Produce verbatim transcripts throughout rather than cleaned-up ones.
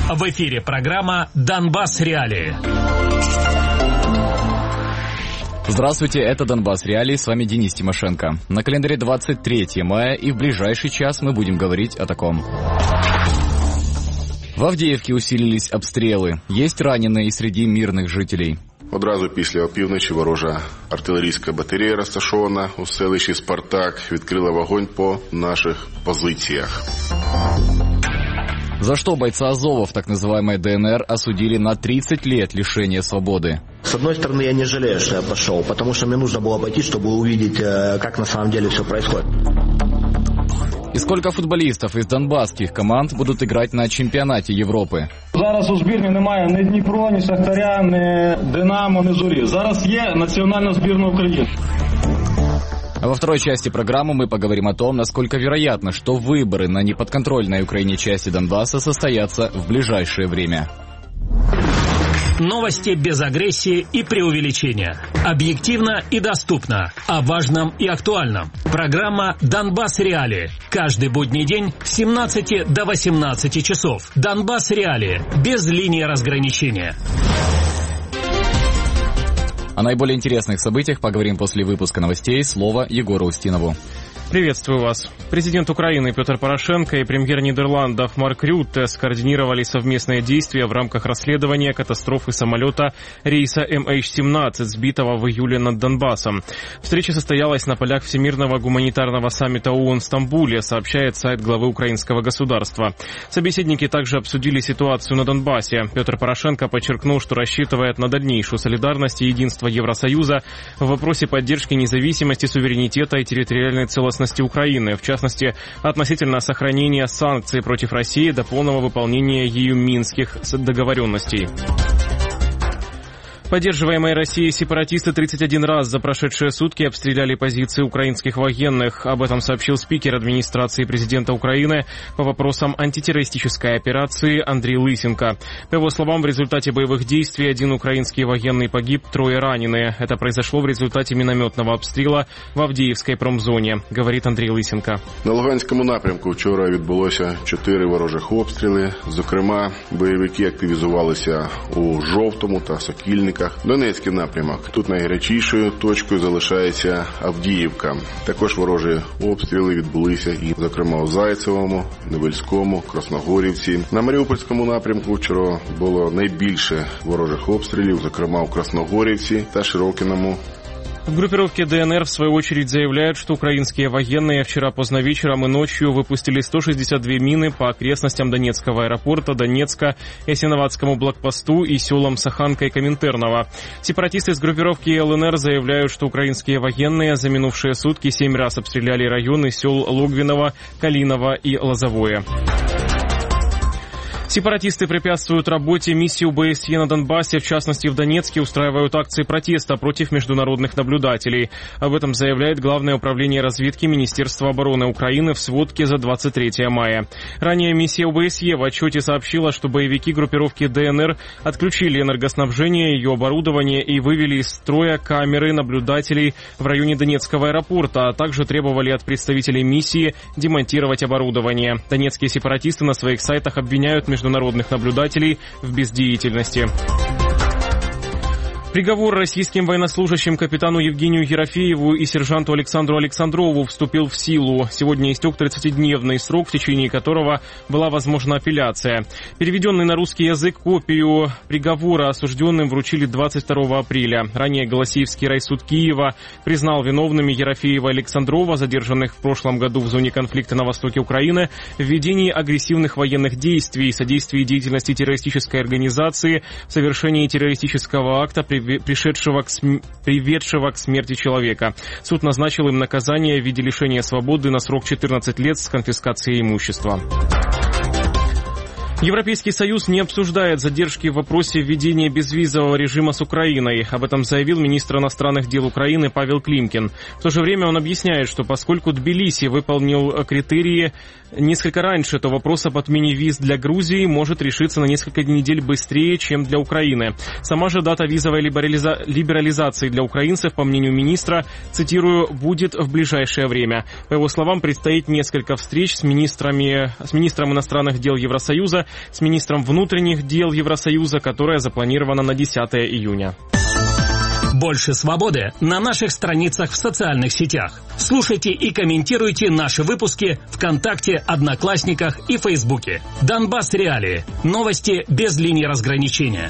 В эфире программа «Донбасс Реалии». Здравствуйте, это «Донбасс Реалии», с вами Денис Тимошенко. На календаре двадцать третье мая, и в ближайший час мы будем говорить о таком. В Авдіївці усилились обстріли. Есть раненые среди мирных жителей. Одразу після опівночі ворожа артилерійська батарея, розташована у селищі Спартак, відкрила вогонь по наших позиціях. За что бойца Азова в так называемой ДНР осудили на тридцать лет лишения свободы? С одной стороны, я не жалею, что я пошел, потому что мне нужно было пойти, чтобы увидеть, как на самом деле все происходит. И сколько футболистов из донбасских команд будут играть на чемпионате Европы? Зараз у збірні немає ні Дніпро, ні Шахтаря, ні Динамо, ні Зорі. Зараз є національна збірна України. А во второй части программы мы поговорим о том, насколько вероятно, что выборы на неподконтрольной Украине части Донбасса состоятся в ближайшее время. Новости без агрессии и преувеличения. Объективно и доступно. О важном и актуальном. Программа «Донбасс Реалии». Каждый будний день с семнадцати до восемнадцати часов. «Донбасс Реалии». Без линии разграничения. О наиболее интересных событиях поговорим после выпуска новостей. Слово Егору Устинову. Приветствую вас. Президент Украины Петр Порошенко и премьер Нидерландов Марк Рютте скоординировали совместные действия в рамках расследования катастрофы самолета рейса эм эйч семнадцать, сбитого в июле над Донбассом. Встреча состоялась на полях Всемирного гуманитарного саммита ООН в Стамбуле, сообщает сайт главы украинского государства. Собеседники также обсудили ситуацию на Донбассе. Петр Порошенко подчеркнул, что рассчитывает на дальнейшую солидарность и единство Евросоюза в вопросе поддержки независимости, суверенитета и территориальной целостности Украины, в частности, относительно сохранения санкций против России до полного выполнения ею минских договоренностей. Поддерживаемые Россией сепаратисты тридцать один раз за прошедшие сутки обстреляли позиции украинских военных. Об этом сообщил спикер администрации президента Украины по вопросам антитеррористической операции Андрей Лысенко. По его словам, в результате боевых действий один украинский военный погиб, трое ранены. Это произошло в результате минометного обстріла в Авдіївській промзоні, говорить Андрій Лисенко. На Луганському напрямку вчора відбулося чотири ворожих обстріли. Зокрема, бойовики активізувалися у Жовтому та Сокільнику. Донецький напрямок. Тут найгарячішою точкою залишається Авдіївка. Також ворожі обстріли відбулися і, зокрема, у Зайцевому, Невельському, Красногорівці. На Маріупольському напрямку вчора було найбільше ворожих обстрілів, зокрема у Красногорівці та Широкиному. В группировке ДНР, в свою очередь, заявляют, что украинские военные вчера поздно вечером и ночью выпустили сто шестьдесят две мины по окрестностям Донецкого аэропорта, Донецка, Ясиноватскому блокпосту и селам Саханка и Коминтерново. Сепаратисты из группировки ЛНР заявляют, что украинские военные за минувшие сутки семь раз обстреляли районы сел Логвиново, Калиново и Лозовое. Сепаратисты препятствуют работе миссии ОБСЕ на Донбассе, в частности в Донецке, устраивают акции протеста против международных наблюдателей. Об этом заявляет Главное управление разведки Министерства обороны Украины в сводке за двадцать третье мая. Ранее миссия ОБСЕ в отчете сообщила, что боевики группировки ДНР отключили энергоснабжение, ее оборудование и вывели из строя камеры наблюдателей в районе Донецкого аэропорта, а также требовали от представителей миссии демонтировать оборудование. Донецкие сепаратисты на своих сайтах обвиняют международных наблюдателей в бездеятельности. Приговор российским военнослужащим капитану Евгению Ерофееву и сержанту Александру Александрову вступил в силу. Сегодня истек тридцатидневный срок, в течение которого была возможна апелляция. Переведенный на русский язык копию приговора осужденным вручили двадцать второго апреля. Ранее Голосеевский райсуд Киева признал виновными Ерофеева и Александрова, задержанных в прошлом году в зоне конфликта на востоке Украины, в ведении агрессивных военных действий, содействии деятельности террористической организации, в совершении террористического акта, пришедшего к см... приведшего к смерти человека. Суд назначил им наказание в виде лишения свободы на срок четырнадцать лет с конфискацией имущества. Европейский Союз не обсуждает задержки в вопросе введения безвизового режима с Украиной. Об этом заявил министр иностранных дел Украины Павел Климкин. В то же время он объясняет, что поскольку Тбилиси выполнил критерии несколько раньше, то вопрос об отмене виз для Грузии может решиться на несколько недель быстрее, чем для Украины. Сама же дата визовой либерализа... либерализации для украинцев, по мнению министра, цитирую, будет в ближайшее время. По его словам, предстоит несколько встреч с министрами, с министром иностранных дел Евросоюза встреча с министром внутренних дел Евросоюза, которая запланирована на десятое июня. Больше свободы на наших страницах в социальных сетях. Слушайте и комментируйте наши выпуски ВКонтакте, Одноклассниках и Фейсбуке. Донбасс Реалии. Новости без линии разграничения.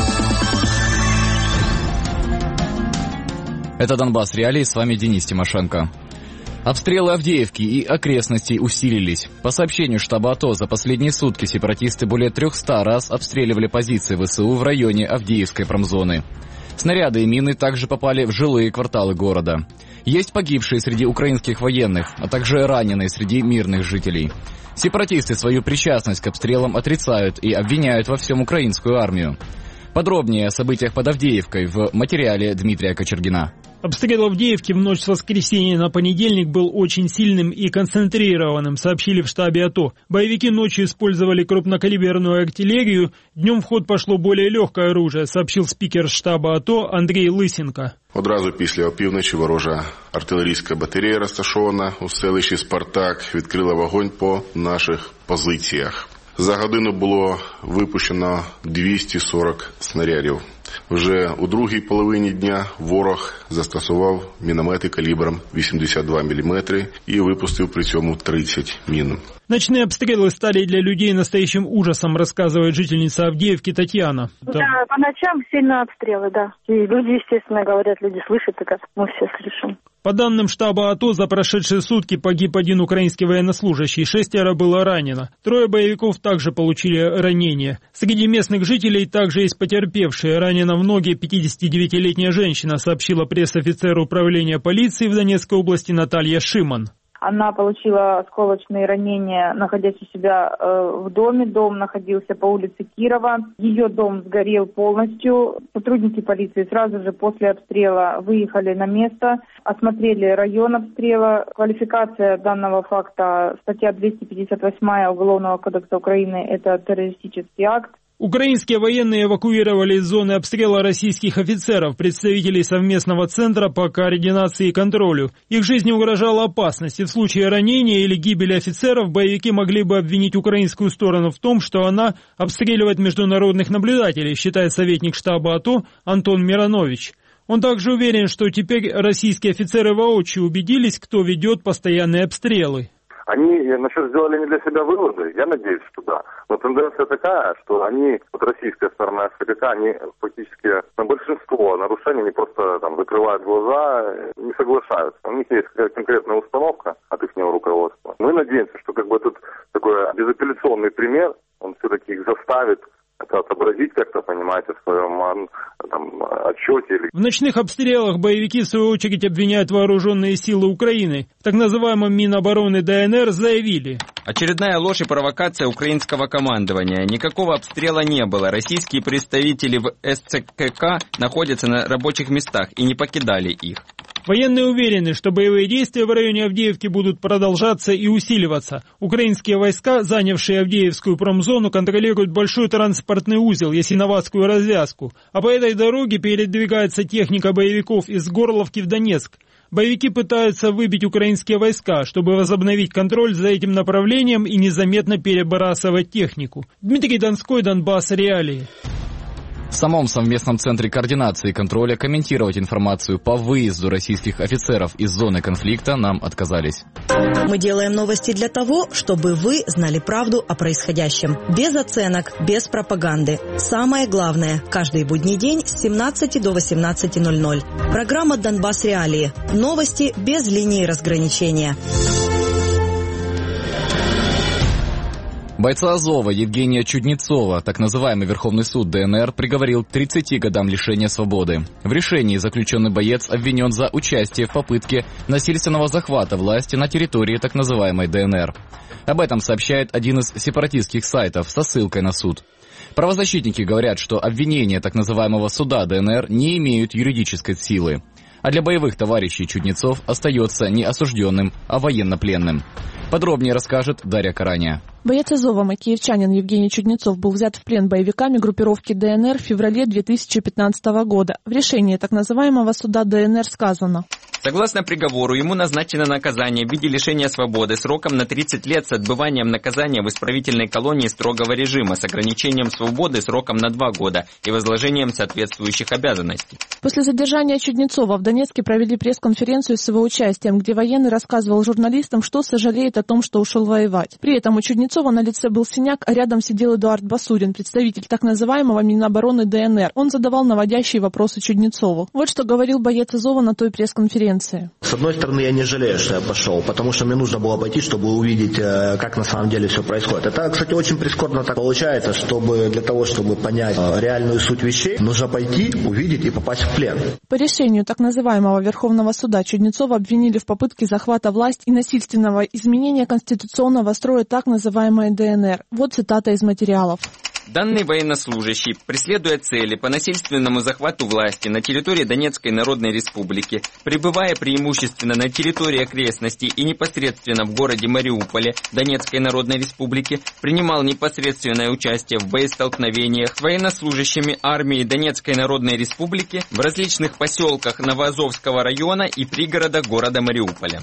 Это Донбасс Реалии, с вами Денис Тимошенко. Обстрелы Авдеевки и окрестностей усилились. По сообщению штаба АТО, за последние сутки сепаратисты более трехсот раз обстреливали позиции ВСУ в районе Авдеевской промзоны. Снаряды и мины также попали в жилые кварталы города. Есть погибшие среди украинских военных, а также раненые среди мирных жителей. Сепаратисты свою причастность к обстрелам отрицают и обвиняют во всем украинскую армию. Подробнее о событиях под Авдеевкой в материале Дмитрия Кочергина. Обстрел Авдеевки в ночь с воскресенья на понедельник был очень сильным и концентрированным, сообщили в штабе АТО. Боевики ночью использовали крупнокалиберную артиллерию, днем в ход пошло более легкое оружие, сообщил спикер штаба АТО Андрій Лисенко. Одразу після опівночі ворожа артилерійська батарея, розташована у селищі Спартак, відкрила вогонь по наших позиціях. За годину було випущено двісті сорок снарядів. Вже у другій половині дня ворог застосував міномети калібром вісімдесят два міліметри і випустив при цьому тридцять мін. Ночные обстрелы стали для людей настоящим ужасом, рассказывает жительница Авдеевки Татьяна. Да, по ночам сильно обстрелы, да. И люди, естественно, говорят, люди слышат, это мы все слышим. По данным штаба АТО, за прошедшие сутки погиб один украинский военнослужащий, шестеро было ранено. Трое боевиков также получили ранения. Среди местных жителей также есть потерпевшие. Ранена в ноги пятидесятидевятилетняя женщина, сообщила пресс-офицер управления полиции в Донецкой области Наталья Шиман. Она получила осколочные ранения, находясь у себя э, в доме. Дом находился по улице Кирова. Ее дом сгорел полностью. Сотрудники полиции сразу же после обстрела выехали на место, осмотрели район обстрела. Квалификация данного факта, статья двести пятьдесят восемь Уголовного кодекса Украины, это террористический акт. Украинские военные эвакуировали из зоны обстрела российских офицеров, представителей совместного центра по координации и контролю. Их жизни угрожала опасность, и в случае ранения или гибели офицеров боевики могли бы обвинить украинскую сторону в том, что она обстреливает международных наблюдателей, считает советник штаба АТО Антон Миронович. Он также уверен, что теперь российские офицеры воочию убедились, кто ведет постоянные обстрелы. Они, насчет, сделали не для себя выводы, я надеюсь, что да. Но тенденция такая, что они, вот российская сторона СКК, они фактически на большинство нарушений не просто там закрывают глаза, не соглашаются. У них есть конкретная установка от их руководства. Мы надеемся, что как бы тут такой безапелляционный пример, он все-таки их заставит это отобразить как-то, понимаете, в своем там, отчете. В ночных обстрелах боевики, в свою очередь, обвиняют вооруженные силы Украины. В так называемом Минобороны ДНР заявили: очередная ложь и провокация украинского командования. Никакого обстрела не было. Российские представители в СЦКК находятся на рабочих местах и не покидали их. Военные уверены, что боевые действия в районе Авдеевки будут продолжаться и усиливаться. Украинские войска, занявшие Авдеевскую промзону, контролируют большой транспортный узел, Ясиноватскую развязку. А по этой дороге передвигается техника боевиков из Горловки в Донецк. Боевики пытаются выбить украинские войска, чтобы возобновить контроль за этим направлением и незаметно перебрасывать технику. Дмитрий Донской, Донбасс Реалии. В самом совместном центре координации и контроля комментировать информацию по выезду российских офицеров из зоны конфликта нам отказались. Мы делаем новости для того, чтобы вы знали правду о происходящем. Без оценок, без пропаганды. Самое главное, каждый будний день с семнадцати до восемнадцати ноль-ноль. Программа «Донбасс Реалии». Новости без линии разграничения. Бойца Азова Евгения Чуднецова, так называемый Верховный суд ДНР, приговорил к тридцати годам лишения свободы. В решении заключенный боец обвинен за участие в попытке насильственного захвата власти на территории так называемой ДНР. Об этом сообщает один из сепаратистских сайтов со ссылкой на суд. Правозащитники говорят, что обвинения так называемого суда ДНР не имеют юридической силы. А для боевых товарищей Чуднецов остается не осужденным, а военнопленным. Подробнее расскажет Дарья Караня. Боец Азова, макиевчанин Евгений Чуднецов был взят в плен боевиками группировки ДНР в феврале две тысячи пятнадцатого года. В решении так называемого суда ДНР сказано: согласно приговору, ему назначено наказание в виде лишения свободы сроком на тридцать лет с отбыванием наказания в исправительной колонии строгого режима с ограничением свободы сроком на два года и возложением соответствующих обязанностей. После задержания Чуднецова в Донецке провели пресс-конференцию с его участием, где военный рассказывал журналистам, что сожалеет о том, что ушел воевать. При этом у Чуднецова на лице был синяк, а рядом сидел Эдуард Басурин, представитель так называемого Минобороны ДНР. Он задавал наводящие вопросы Чуднецову. Вот что говорил боец Азова на той пресс-конференции. С одной стороны, я не жалею, что я пошел, потому что мне нужно было пойти, чтобы увидеть, как на самом деле все происходит. Это, кстати, очень прискорбно так получается, чтобы для того, чтобы понять реальную суть вещей, нужно пойти, увидеть и попасть в плен. По решению так называемого Верховного суда Чуднецова обвинили в попытке захвата власти и насильственного изменения конституционного строя так называемой ДНР. Вот цитата из материалов. Данный военнослужащий, преследуя цели по насильственному захвату власти на территории Донецкой Народной Республики, пребывая преимущественно на территории окрестностей и непосредственно в городе Мариуполе Донецкой Народной Республики, принимал непосредственное участие в боестолкновениях с военнослужащими армии Донецкой Народной Республики в различных поселках Новоазовского района и пригорода города Мариуполя.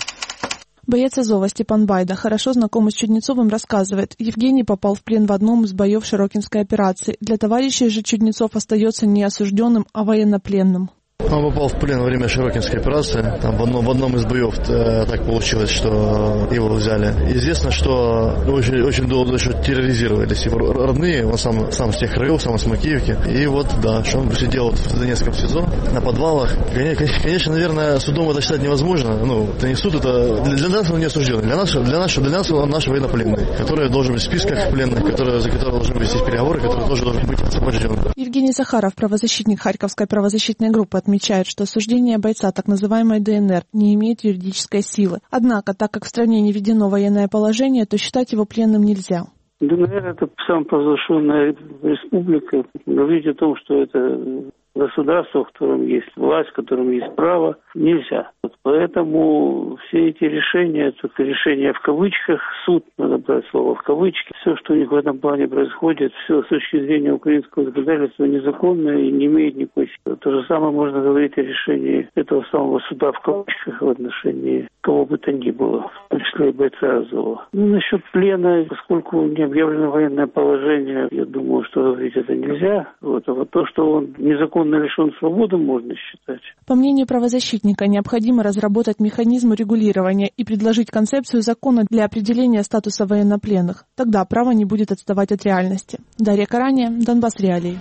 Боец Азова Степан Байда, хорошо знакомый с Чуднецовым, рассказывает: Евгений попал в плен в одном из боев Широкинской операции. Для товарищей же Чуднецов остается не осужденным, а военнопленным. Он попал в плен во время Широкинской операции. Там в одном, в одном из боев э, так получилось, что его взяли. Известно, что очень, очень долго еще терроризировались его родные. Он сам, сам с тех краев, сам с Макеевки. И вот, да, что он сидел вот в Донецком СИЗО, на подвалах. Конечно, наверное, судом это считать невозможно. Ну, это не суд, это для нас он не осужденный. Для нас, для нас, для нас он наш военнопленный, который должен быть в списках пленных, который, за которого должны вестись переговоры, который тоже должен быть освобожден. Евгений Захаров, правозащитник Харьковской правозащитной группы, отмечает, что осуждение бойца так называемой ДНР не имеет юридической силы. Однако, так как в стране не введено военное положение, то считать его пленным нельзя. ДНР – это самопровозглашенная республика. Говорить о том, что это государство, в котором есть власть, в котором есть право, нельзя. Вот поэтому все эти решения, только решения в кавычках, суд, надо брать слово в кавычки, все, что у них в этом плане происходит, все с точки зрения украинского законодательства незаконно и не имеет никакой силы. То же самое можно говорить о решении этого самого суда в кавычках в отношении кого бы то ни было, в том числе и бойца Азова. Ну, насчет плена, поскольку не объявлено военное положение, я думаю, что говорить это нельзя. Вот. А вот то, что он незаконно лишен свободы, можно считать. По мнению правозащитника, необходимо разработать механизм регулирования и предложить концепцию закона для определения статуса военнопленных. Тогда право не будет отставать от реальности. Дарья Караня, Донбасс Реалии.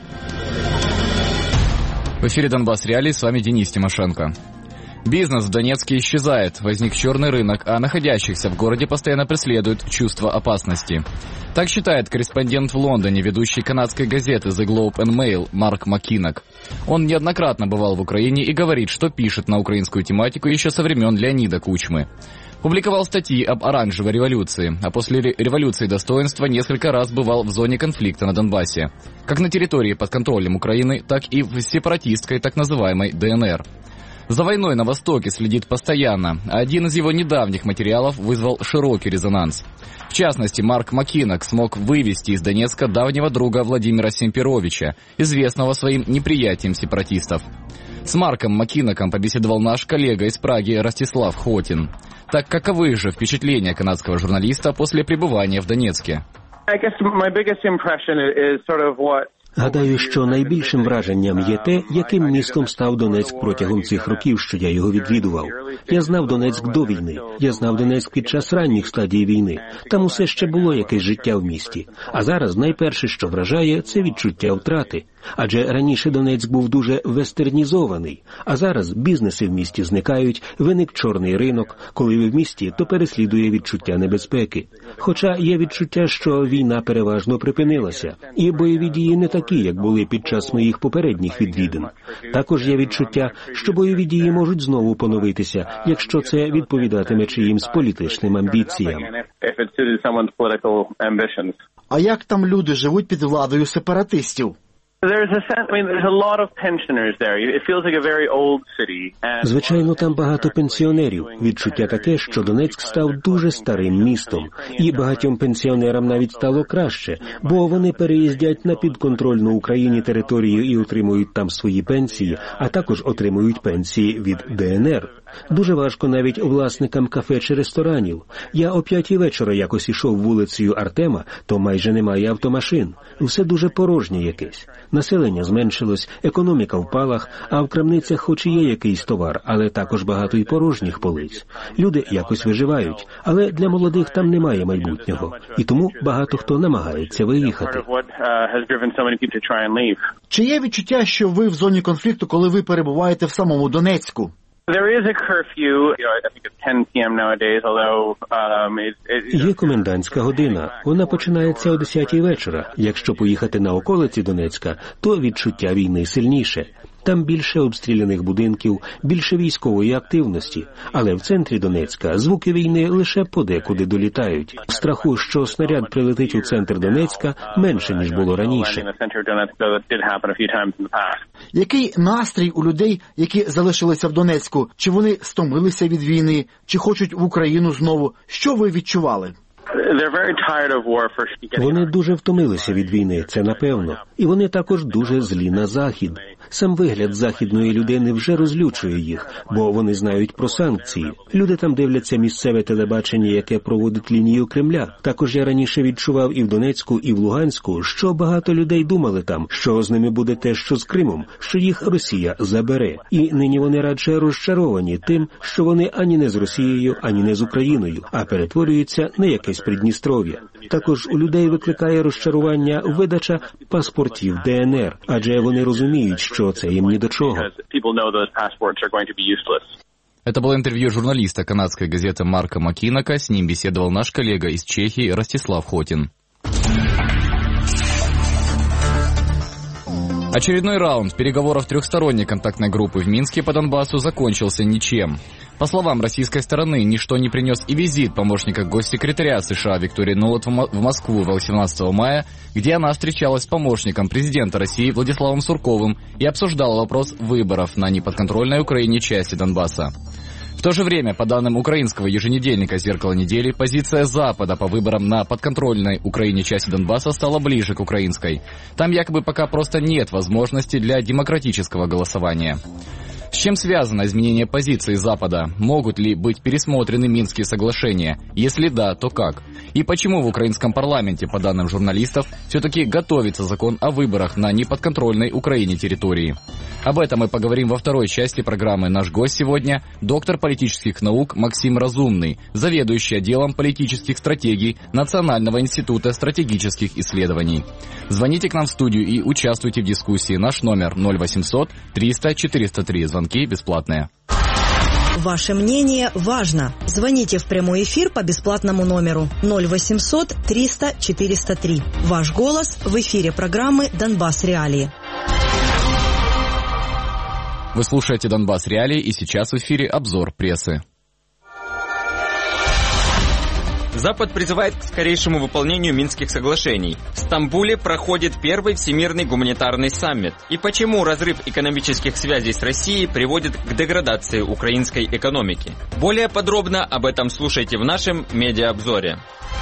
В эфире Донбасс Реалии, с вами Денис Тимошенко. Бизнес в Донецке исчезает, возник черный рынок, а находящихся в городе постоянно преследует чувство опасности. Так считает корреспондент в Лондоне, ведущий канадской газеты The Globe and Mail Марк Маккинок. Он неоднократно бывал в Украине и говорит, что пишет на украинскую тематику еще со времен Леонида Кучмы. Публиковал статьи об оранжевой революции, а после революции достоинства несколько раз бывал в зоне конфликта на Донбассе. Как на территории под контролем Украины, так и в сепаратистской так называемой ДНР. За войной на Востоке следит постоянно, а один из его недавних материалов вызвал широкий резонанс. В частности, Марк Маккинок смог вывести из Донецка давнего друга Владимира Семперовича, известного своим неприятием сепаратистов. С Марком Маккиноком побеседовал наш коллега из Праги Ростислав Хотин. Так каковы же впечатления канадского журналиста после пребывания в Донецке? Гадаю, що найбільшим враженням є те, яким містом став Донецьк протягом цих років, що я його відвідував. Я знав Донецьк до війни, я знав Донецьк під час ранніх стадій війни. Там усе ще було якесь життя в місті. А зараз найперше, що вражає, це відчуття втрати. Адже раніше Донецьк був дуже вестернізований, а зараз бізнеси в місті зникають, виник чорний ринок, коли ви в місті, то переслідує відчуття небезпеки. Хоча є відчуття, що війна переважно припинилася, і бойові дії не такі, як були під час моїх попередніх відвідин. Також є відчуття, що бойові дії можуть знову поновитися, якщо це відповідатиме чиїмсь політичним амбіціям. А як там люди живуть під владою сепаратистів? Звичайно, там багато пенсіонерів. Відчуття таке, що Донецьк став дуже старим містом. І багатьом пенсіонерам навіть стало краще, бо вони переїздять на підконтрольну Україні територію і отримують там свої пенсії, а також отримують пенсії від Де Ен Ер. Дуже важко навіть власникам кафе чи ресторанів. Я о п'ятій вечора якось ішов вулицею Артема, то майже немає автомашин. Все дуже порожнє якесь. Населення зменшилось, економіка в палах, а в крамницях хоч і є якийсь товар, але також багато й порожніх полиць. Люди якось виживають, але для молодих там немає майбутнього. І тому багато хто намагається виїхати. Чи є відчуття, що ви в зоні конфлікту, коли ви перебуваєте в самому Донецьку? Є комендантська година. Вона починається о десятій вечора. Якщо поїхати на околиці Донецька, то відчуття війни сильніше. Там більше обстріляних будинків, більше військової активності. Але в центрі Донецька звуки війни лише подекуди долітають. Страху, що снаряд прилетить у центр Донецька, менше, ніж було раніше. Який настрій у людей, які залишилися в Донецьку? Чи вони стомилися від війни? Чи хочуть в Україну знову? Що ви відчували? Вони дуже втомилися від війни, це напевно. І вони також дуже злі на Захід. Сам вигляд західної людини вже розлючує їх, бо вони знають про санкції. Люди там дивляться місцеве телебачення, яке проводить лінію Кремля. Також я раніше відчував і в Донецьку, і в Луганську, що багато людей думали там, що з ними буде те, що з Кримом, що їх Росія забере. І нині вони радше розчаровані тим, що вони ані не з Росією, ані не з Україною, а перетворюються на якесь Придністров'я. Також у людей викликає розчарування видача паспортів Де Ен Ер, адже вони розуміють, що це їм ні до чого. Это было интервью журналиста канадской газеты Марка Маккинока. С ним беседовал наш коллега из Чехии Ростислав Хотин. Очередной раунд переговоров трехсторонней контактной группы в Минске по Донбассу закончился ничем. По словам российской стороны, ничто не принес и визит помощника госсекретаря США Виктории Нуланд в Москву восемнадцатого мая, где она встречалась с помощником президента России Владиславом Сурковым и обсуждала вопрос выборов на неподконтрольной Украине части Донбасса. В то же время, по данным украинского еженедельника «Зеркало недели», позиция Запада по выборам на подконтрольной Украине части Донбасса стала ближе к украинской. Там якобы пока просто нет возможности для демократического голосования. С чем связано изменение позиции Запада? Могут ли быть пересмотрены Минские соглашения? Если да, то как? И почему в украинском парламенте, по данным журналистов, все-таки готовится закон о выборах на неподконтрольной Украине территории? Об этом мы поговорим во второй части программы. Наш гость сегодня – доктор политических наук Максим Разумный, заведующий отделом политических стратегий Национального института стратегических исследований. Звоните к нам в студию и участвуйте в дискуссии. Наш номер ноль восемьсот триста четыреста три. Звонки бесплатные. Ваше мнение важно. Звоните в прямой эфир по бесплатному номеру ноль восемьсот триста четыреста три. Ваш голос в эфире программы «Донбасс Реалии». Вы слушаете «Донбасс Реалии», и сейчас в эфире обзор прессы. Запад призывает к скорейшему выполнению Минских соглашений. В Стамбуле проходит первый Всемирный гуманитарный саммит. И почему разрыв экономических связей с Россией приводит к деградации украинской экономики? Более подробно об этом слушайте в нашем медиаобзоре.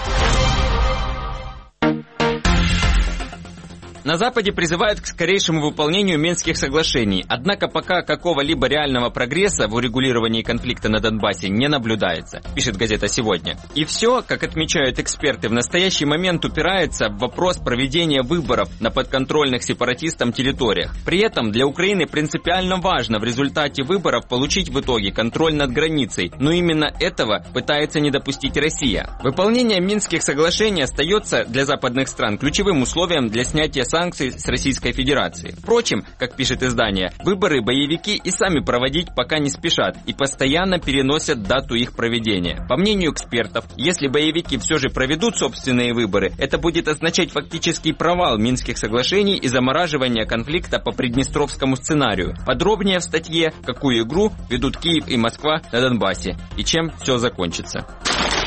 На Западе призывают к скорейшему выполнению Минских соглашений, однако пока какого-либо реального прогресса в урегулировании конфликта на Донбассе не наблюдается, пишет газета «Сегодня». И все, как отмечают эксперты, в настоящий момент упирается в вопрос проведения выборов на подконтрольных сепаратистам территориях. При этом для Украины принципиально важно в результате выборов получить в итоге контроль над границей, но именно этого пытается не допустить Россия. Выполнение Минских соглашений остается для западных стран ключевым условием для снятия санкций с Российской Федерации. Впрочем, как пишет издание, выборы боевики и сами проводить пока не спешат и постоянно переносят дату их проведения. По мнению экспертов, если боевики все же проведут собственные выборы, это будет означать фактический провал Минских соглашений и замораживание конфликта по приднестровскому сценарию. Подробнее в статье, какую игру ведут Киев и Москва на Донбассе и чем все закончится.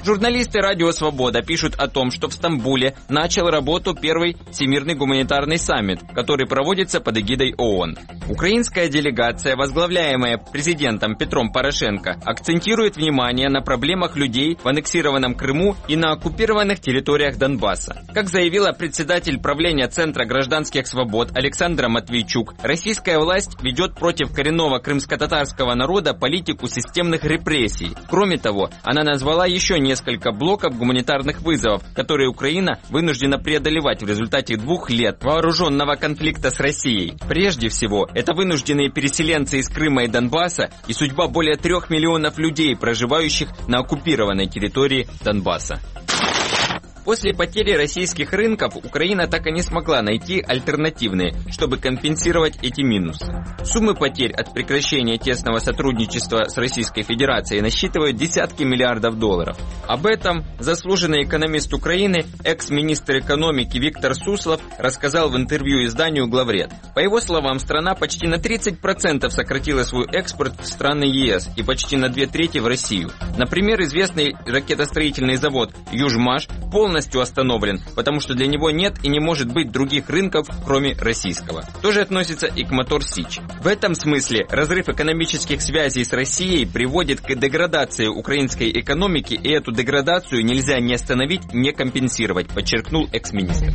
Журналисты «Радио Свобода» пишут о том, что в Стамбуле начал работу первый Всемирный гуманитарный саммит, который проводится под эгидой ООН. Украинская делегация, возглавляемая президентом Петром Порошенко, акцентирует внимание на проблемах людей в аннексированном Крыму и на оккупированных территориях Донбасса. Как заявила председатель правления Центра гражданских свобод Александра Матвейчук, российская власть ведет против коренного крымско-татарского народа политику системных репрессий. Кроме того, она назвала еще несколько блоков гуманитарных вызовов, которые Украина вынуждена преодолевать в результате двух лет вооруженного конфликта с Россией. Прежде всего, это вынужденные переселенцы из Крыма и Донбасса и судьба более трех миллионов людей, проживающих на оккупированной территории Донбасса. После потери российских рынков Украина так и не смогла найти альтернативные, чтобы компенсировать эти минусы. Суммы потерь от прекращения тесного сотрудничества с Российской Федерацией насчитывают десятки миллиардов долларов. Об этом заслуженный экономист Украины, экс-министр экономики Виктор Суслов рассказал в интервью изданию «Главред». По его словам, страна почти на тридцать процентов сократила свой экспорт в страны ЕС и почти на две трети в Россию. Например, известный ракетостроительный завод «Южмаш» полностью полностью остановлен, потому что для него нет и не может быть других рынков, кроме российского. То же относится и к Мотор Сич. В этом смысле разрыв экономических связей с Россией приводит к деградации украинской экономики, и эту деградацию нельзя ни остановить, ни компенсировать, подчеркнул экс-министр.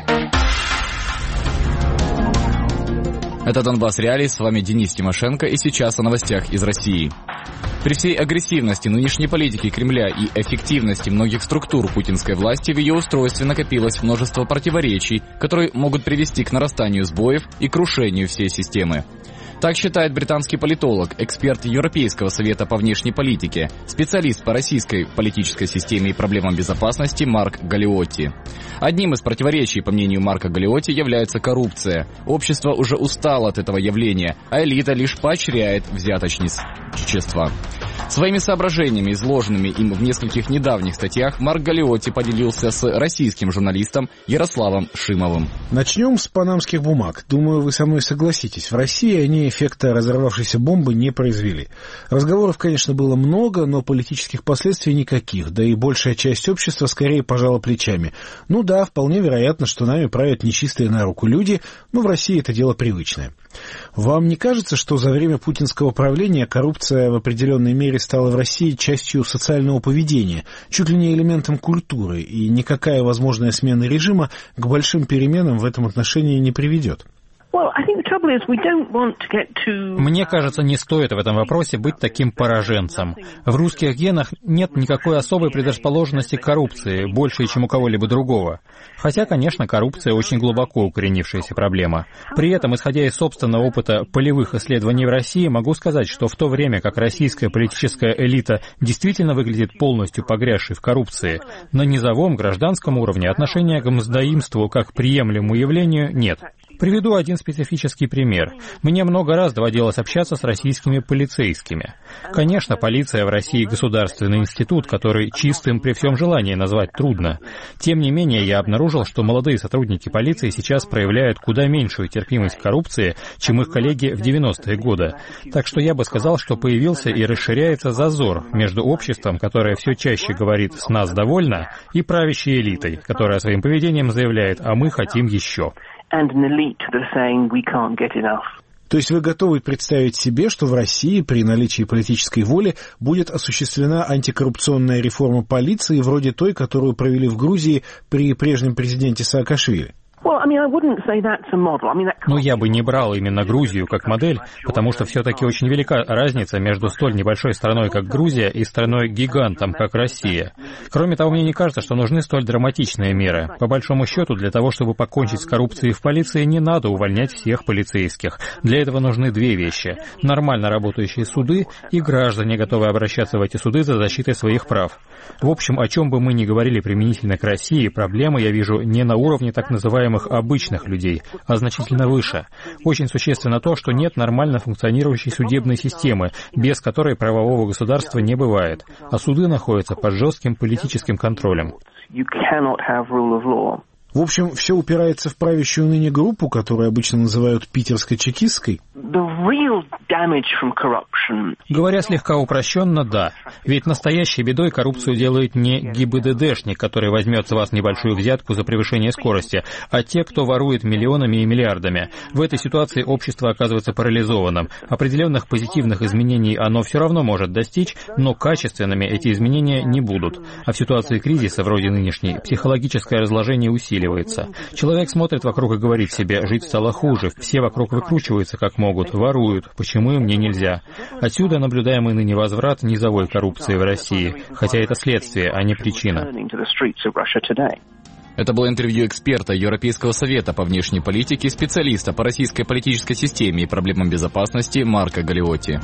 Это Донбасс Реалии, с вами Денис Тимошенко, и сейчас о новостях из России. При всей агрессивности нынешней политики Кремля и эффективности многих структур путинской власти в ее устройстве накопилось множество противоречий, которые могут привести к нарастанию сбоев и крушению всей системы. Так считает британский политолог, эксперт Европейского совета по внешней политике, специалист по российской политической системе и проблемам безопасности Марк Галлиотти. Одним из противоречий, по мнению Марка Галлиотти, является коррупция. Общество уже устало от этого явления, а элита лишь поощряет взяточничество. Своими соображениями, изложенными им в нескольких недавних статьях, Марк Галлиотти поделился с российским журналистом Ярославом Шимовым. Начнем с панамских бумаг. Думаю, вы со мной согласитесь. В России они эффекта разорвавшейся бомбы не произвели. Разговоров, конечно, было много, но политических последствий никаких, да и большая часть общества скорее пожала плечами. Ну да, вполне вероятно, что нами правят нечистые на руку люди, но в России это дело привычное. Вам не кажется, что за время путинского правления коррупция в определенной мере стала в России частью социального поведения, чуть ли не элементом культуры, и никакая возможная смена режима к большим переменам в этом отношении не приведет? Мне кажется, не стоит в этом вопросе быть таким пораженцем. В русских генах нет никакой особой предрасположенности к коррупции, больше, чем у кого-либо другого. Хотя, конечно, коррупция очень глубоко укоренившаяся проблема. При этом, исходя из собственного опыта полевых исследований в России, могу сказать, что в то время как российская политическая элита действительно выглядит полностью погрязшей в коррупции, на низовом гражданском уровне отношения к мздоимству как к приемлемому явлению нет. Приведу один специфический пример. Мне много раз доводилось общаться с российскими полицейскими. Конечно, полиция в России государственный институт, который чистым при всем желании назвать трудно. Тем не менее, я обнаружил, что молодые сотрудники полиции сейчас проявляют куда меньшую терпимость к коррупции, чем их коллеги в девяностые годы. Так что я бы сказал, что появился и расширяется зазор между обществом, которое все чаще говорит «с нас довольно», и правящей элитой, которая своим поведением заявляет «а мы хотим еще». То есть вы готовы представить себе, что в России при наличии политической воли будет осуществлена антикоррупционная реформа полиции вроде той, которую провели в Грузии при прежнем президенте Саакашвили? Ну, я бы не брал именно Грузию как модель, потому что все-таки очень велика разница между столь небольшой страной, как Грузия, и страной-гигантом, как Россия. Кроме того, мне не кажется, что нужны столь драматичные меры. По большому счету, для того, чтобы покончить с коррупцией в полиции, не надо увольнять всех полицейских. Для этого нужны две вещи. Нормально работающие суды и граждане, готовые обращаться в эти суды за защитой своих прав. В общем, о чем бы мы ни говорили применительно к России, проблемы я вижу не на уровне так называемых обычных людей, а значительно выше. Очень существенно то, что нет нормально функционирующей судебной системы, без которой правового государства не бывает, а суды находятся под жестким политическим контролем. В общем, все упирается в правящую ныне группу, которую обычно называют питерско-чекистской. Говоря слегка упрощенно, да. Ведь настоящей бедой коррупцию делает не ГИБДДшник, который возьмет с вас небольшую взятку за превышение скорости, а те, кто ворует миллионами и миллиардами. В этой ситуации общество оказывается парализованным. Определенных позитивных изменений оно все равно может достичь, но качественными эти изменения не будут. А в ситуации кризиса, вроде нынешней, психологическое разложение усиливается. Человек смотрит вокруг и говорит себе: жить стало хуже, все вокруг выкручиваются как могут, воруют, почему и мне нельзя. Отсюда наблюдаемый ныне возврат низовой коррупции в России, хотя это следствие, а не причина. Это было интервью эксперта Европейского совета по внешней политике, специалиста по российской политической системе и проблемам безопасности Марко Галиотти.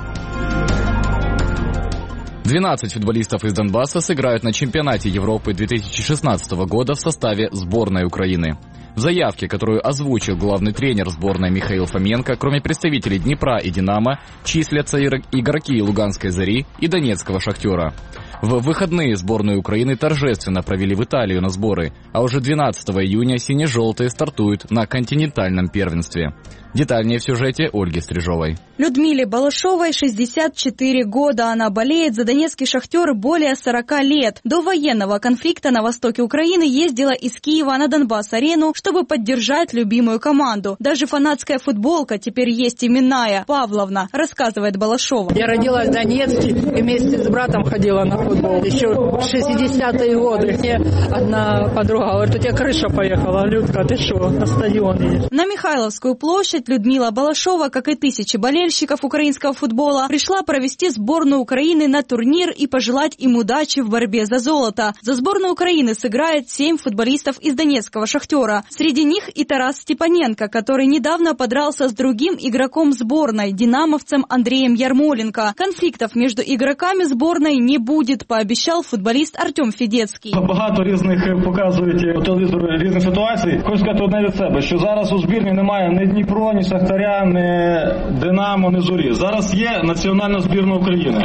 двенадцать футболистов из Донбасса сыграют на чемпионате Европы две тысячи шестнадцатого года в составе сборной Украины. В заявке, которую озвучил главный тренер сборной Михаил Фоменко, кроме представителей Днепра и Динамо, числятся игроки Луганской «Зари» и Донецкого «Шахтера». В выходные сборную Украины торжественно провели в Италию на сборы, а уже двенадцатого июня сине-желтые стартуют на континентальном первенстве. Детальнее в сюжете Ольги Стрижовой. Людмиле Балашовой шестьдесят четыре года. Она болеет за донецкий «Шахтер» более сорока лет. До военного конфликта на востоке Украины ездила из Киева на Донбасс-арену, чтобы поддержать любимую команду. Даже фанатская футболка теперь есть именная. Павловна, рассказывает Балашова. Я родилась в Донецке и вместе с братом ходила на футбол. Еще в шестидесятые годы. Мне одна подруга говорит: у тебя крыша поехала, Людка, ты что, на стадион едешь? На Михайловскую площадь Людмила Балашова, как и тысячи болельщиков украинского футбола, пришла провести сборную Украины на турнир и пожелать им удачи в борьбе за золото. За сборную Украины сыграет семь футболистов из донецкого «Шахтера». Среди них и Тарас Степаненко, который недавно подрался с другим игроком сборной, динамовцем Андреем Ярмоленко. Конфликтов между игроками сборной не будет, пообещал футболіст Артем Федецький. Багато різних показують по телевізору різні ситуації. Хочу сказати одне від себе, що зараз у збірні немає ні Дніпро, ні Шахтаря, ні Динамо, ні Зорі. Зараз є національна збірна України.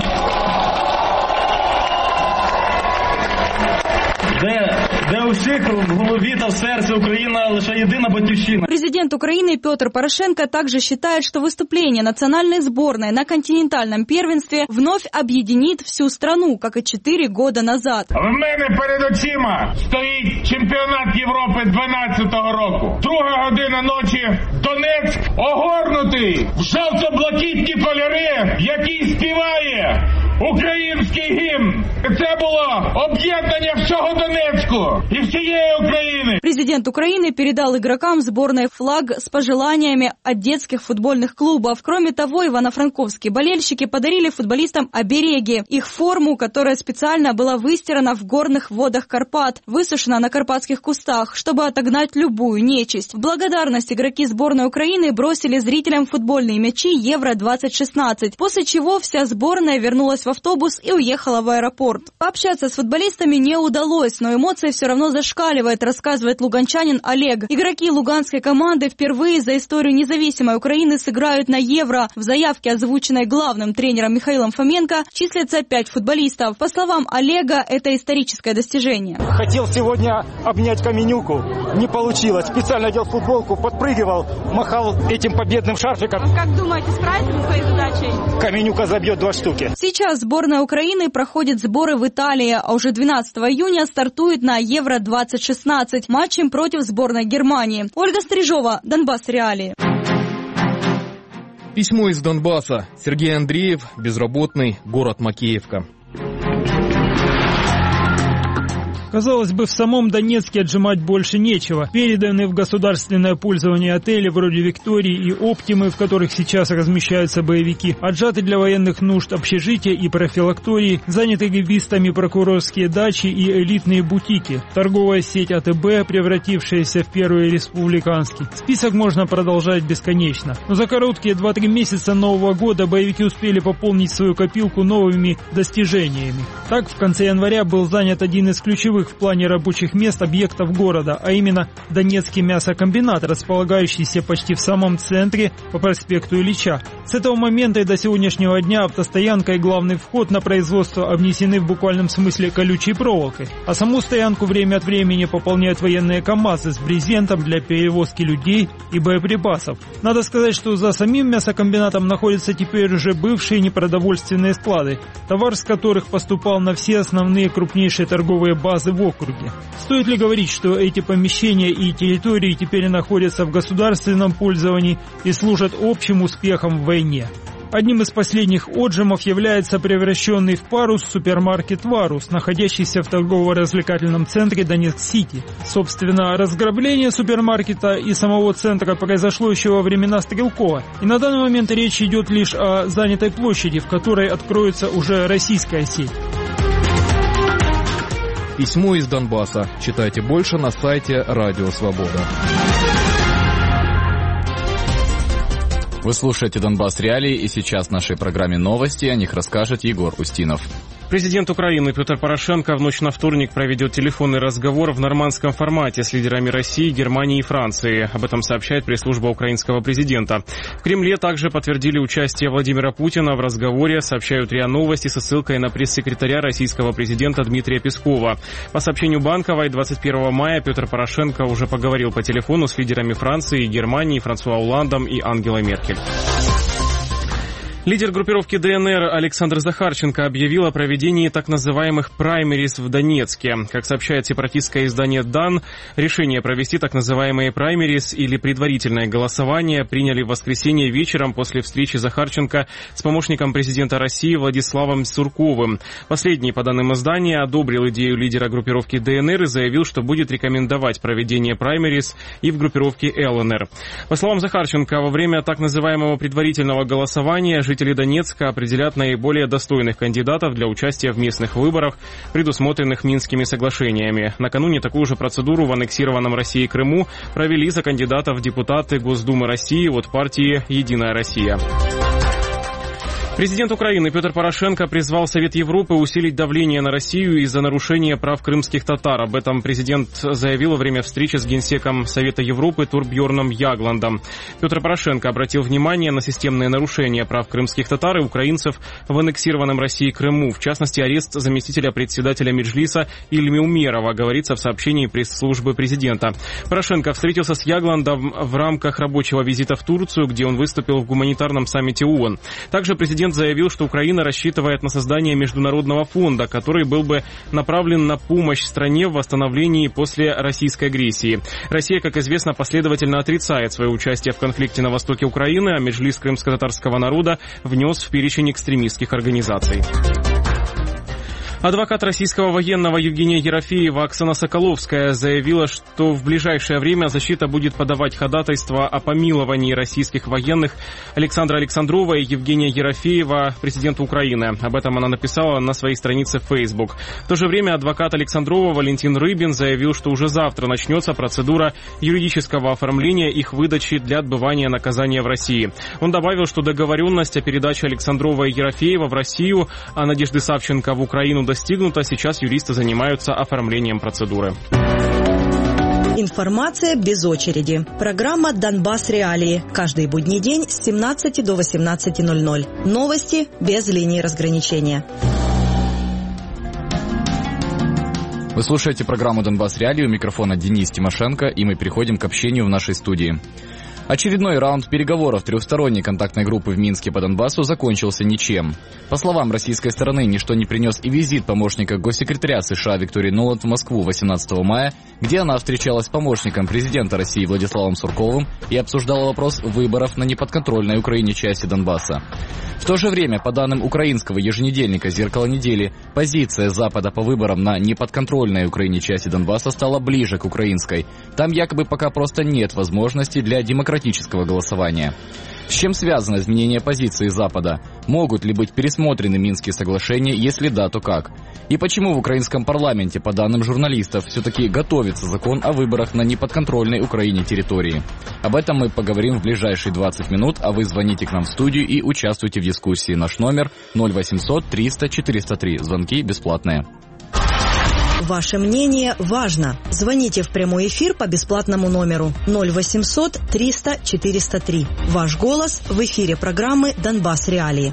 Де, де у всіх в голові та в сердце Украина лишь едина батьківщина. Президент Украины Петр Порошенко также считает, что выступление национальной сборной на континентальном первенстве вновь объединит всю страну, как и четыре года назад. В мене перед очима стоїть чемпіонат Європи дванадцятого року. Друга година ночі Донецьк огорнутий в жовто-блакитні кольори, який співає український гімн. Це було об'єднання всього Донецьку и всей Украины. Президент Украины передал игрокам сборной флаг с пожеланиями от детских футбольных клубов. Кроме того, ивано-франковские болельщики подарили футболистам обереги. Их форму, которая специально была выстирана в горных водах Карпат, высушена на карпатских кустах, чтобы отогнать любую нечисть. В благодарность игроки сборной Украины бросили зрителям футбольные мячи Евро двадцать шестнадцать, после чего вся сборная вернулась в автобус и уехала в аэропорт. Пообщаться с футболистами не удалось, но эмоции все равно зашкаливает, рассказывает луганчанин Олег. Игроки луганской команды впервые за историю независимой Украины сыграют на Евро. В заявке, озвученной главным тренером Михаилом Фоменко, числится пять футболистов. По словам Олега, это историческое достижение. Хотел сегодня обнять Каменюку, не получилось. Специально одел футболку, подпрыгивал, махал этим победным шарфиком. Как думаете, справитесь со своей задачей? Каменюка забьет два штуки. Сейчас сборная Украины проходит сборы в Италии, а уже двенадцатого июня стартует на Евро двадцать шестнадцать матчем против сборной Германии. Ольга Стрижова, Донбасс Реалии. Письмо из Донбасса. Сергей Андреев, безработный, город Макеевка. Казалось бы, в самом Донецке отжимать больше нечего. Переданы в государственное пользование отели вроде «Виктории» и «Оптимы», в которых сейчас размещаются боевики, отжаты для военных нужд общежития и профилактории, заняты гибистами прокурорские дачи и элитные бутики, торговая сеть АТБ, превратившаяся в первый республиканский. Список можно продолжать бесконечно. Но за короткие два-три месяца Нового года боевики успели пополнить свою копилку новыми достижениями. Так, в конце января был занят один из ключевых ключевых в плане рабочих мест объектов города, а именно Донецкий мясокомбинат, располагающийся почти в самом центре по проспекту Ильича. С этого момента и до сегодняшнего дня автостоянка и главный вход на производство обнесены в буквальном смысле колючей проволокой, а саму стоянку время от времени пополняют военные КАМАЗы с брезентом для перевозки людей и боеприпасов. Надо сказать, что за самим мясокомбинатом находятся теперь уже бывшие непродовольственные склады, товар с которых поступал на все основные крупнейшие торговые базы в округе. Стоит ли говорить, что эти помещения и территории теперь находятся в государственном пользовании и служат общим успехам в войне? Одним из последних отжимов является превращенный в парус супермаркет «Варус», находящийся в торгово-развлекательном центре Донецк-Сити. Собственно, разграбление супермаркета и самого центра произошло еще во времена Стрелкова, и на данный момент речь идет лишь о занятой площади, в которой откроется уже российская сеть. Письмо из Донбасса. Читайте больше на сайте Радио Свобода. Вы слушаете «Донбасс Реалии», и сейчас в нашей программе новости о них расскажет Егор Устинов. Президент Украины Петр Порошенко в ночь на вторник проведет телефонный разговор в нормандском формате с лидерами России, Германии и Франции. Об этом сообщает пресс-служба украинского президента. В Кремле также подтвердили участие Владимира Путина в разговоре, сообщают РИА Новости со ссылкой на пресс-секретаря российского президента Дмитрия Пескова. По сообщению Банковой, двадцать первого мая Петр Порошенко уже поговорил по телефону с лидерами Франции и Германии Франсуа Олландом и Ангелой Меркель. Лидер группировки ДНР Александр Захарченко объявил о проведении так называемых праймерис в Донецке. Как сообщает сепаратистское издание «Дан», решение провести так называемые праймерис или предварительное голосование приняли в воскресенье вечером после встречи Захарченко с помощником президента России Владиславом Сурковым. Последний, по данным издания, одобрил идею лидера группировки ДНР и заявил, что будет рекомендовать проведение праймерис и в группировке ЛНР. По словам Захарченко, во время так называемого предварительного голосования жители Жители Донецка определят наиболее достойных кандидатов для участия в местных выборах, предусмотренных Минскими соглашениями. Накануне такую же процедуру в аннексированном Россией Крыму провели за кандидатов в депутаты Госдумы России от партии «Единая Россия». Президент Украины Петр Порошенко призвал Совет Европы усилить давление на Россию из-за нарушения прав крымских татар. Об этом президент заявил во время встречи с генсеком Совета Европы Турбьорном Ягландом. Петр Порошенко обратил внимание на системные нарушения прав крымских татар и украинцев в аннексированном Россией Крыму. В частности, арест заместителя председателя Меджлиса Ильми Умерова, говорится в сообщении пресс-службы президента. Порошенко встретился с Ягландом в рамках рабочего визита в Турцию, где он выступил в гуманитарном саммите ООН. Также президент заявил, что Украина рассчитывает на создание международного фонда, который был бы направлен на помощь стране в восстановлении после российской агрессии. Россия, как известно, последовательно отрицает свое участие в конфликте на востоке Украины, а Меджлис крымско-татарского народа внес в перечень экстремистских организаций. Адвокат российского военного Евгения Ерофеева Оксана Соколовская заявила, что в ближайшее время защита будет подавать ходатайство о помиловании российских военных Александра Александрова и Евгения Ерофеева президенту Украины. Об этом она написала на своей странице в Facebook. В то же время адвокат Александрова Валентин Рыбин заявил, что уже завтра начнется процедура юридического оформления их выдачи для отбывания наказания в России. Он добавил, что договоренность о передаче Александрова и Ерофеева в Россию, а Надежды Савченко в Украину достигнута, сейчас юристы занимаются оформлением процедуры. Информация без очереди. Программа «Донбасс Реалии». Каждый будний день с семнадцати до восемнадцати ноль ноль. Новости без линии разграничения. Вы слушаете программу «Донбасс Реалии», у микрофона Денис Тимошенко, и мы переходим к общению в нашей студии. Очередной раунд переговоров трехсторонней контактной группы в Минске по Донбассу закончился ничем. По словам российской стороны, ничто не принес и визит помощника госсекретаря США Виктории Нуланд в Москву восемнадцатого мая, где она встречалась с помощником президента России Владиславом Сурковым и обсуждала вопрос выборов на неподконтрольной Украине части Донбасса. В то же время, по данным украинского еженедельника «Зеркало недели», позиция Запада по выборам на неподконтрольной Украине части Донбасса стала ближе к украинской. Там якобы пока просто нет возможности для демократического голосования. С чем связано изменение позиции Запада? Могут ли быть пересмотрены Минские соглашения? Если да, то как? И почему в украинском парламенте, по данным журналистов, все-таки готовится закон о выборах на неподконтрольной Украине территории? Об этом мы поговорим в ближайшие двадцать минут, а вы звоните к нам в студию и участвуйте в дискуссии. Наш номер ноль восемьсот триста четыреста три. Звонки бесплатные. Ваше мнение важно. Звоните в прямой эфир по бесплатному номеру ноль восемьсот триста четыреста три. Ваш голос в эфире программы «Донбасс Реалии».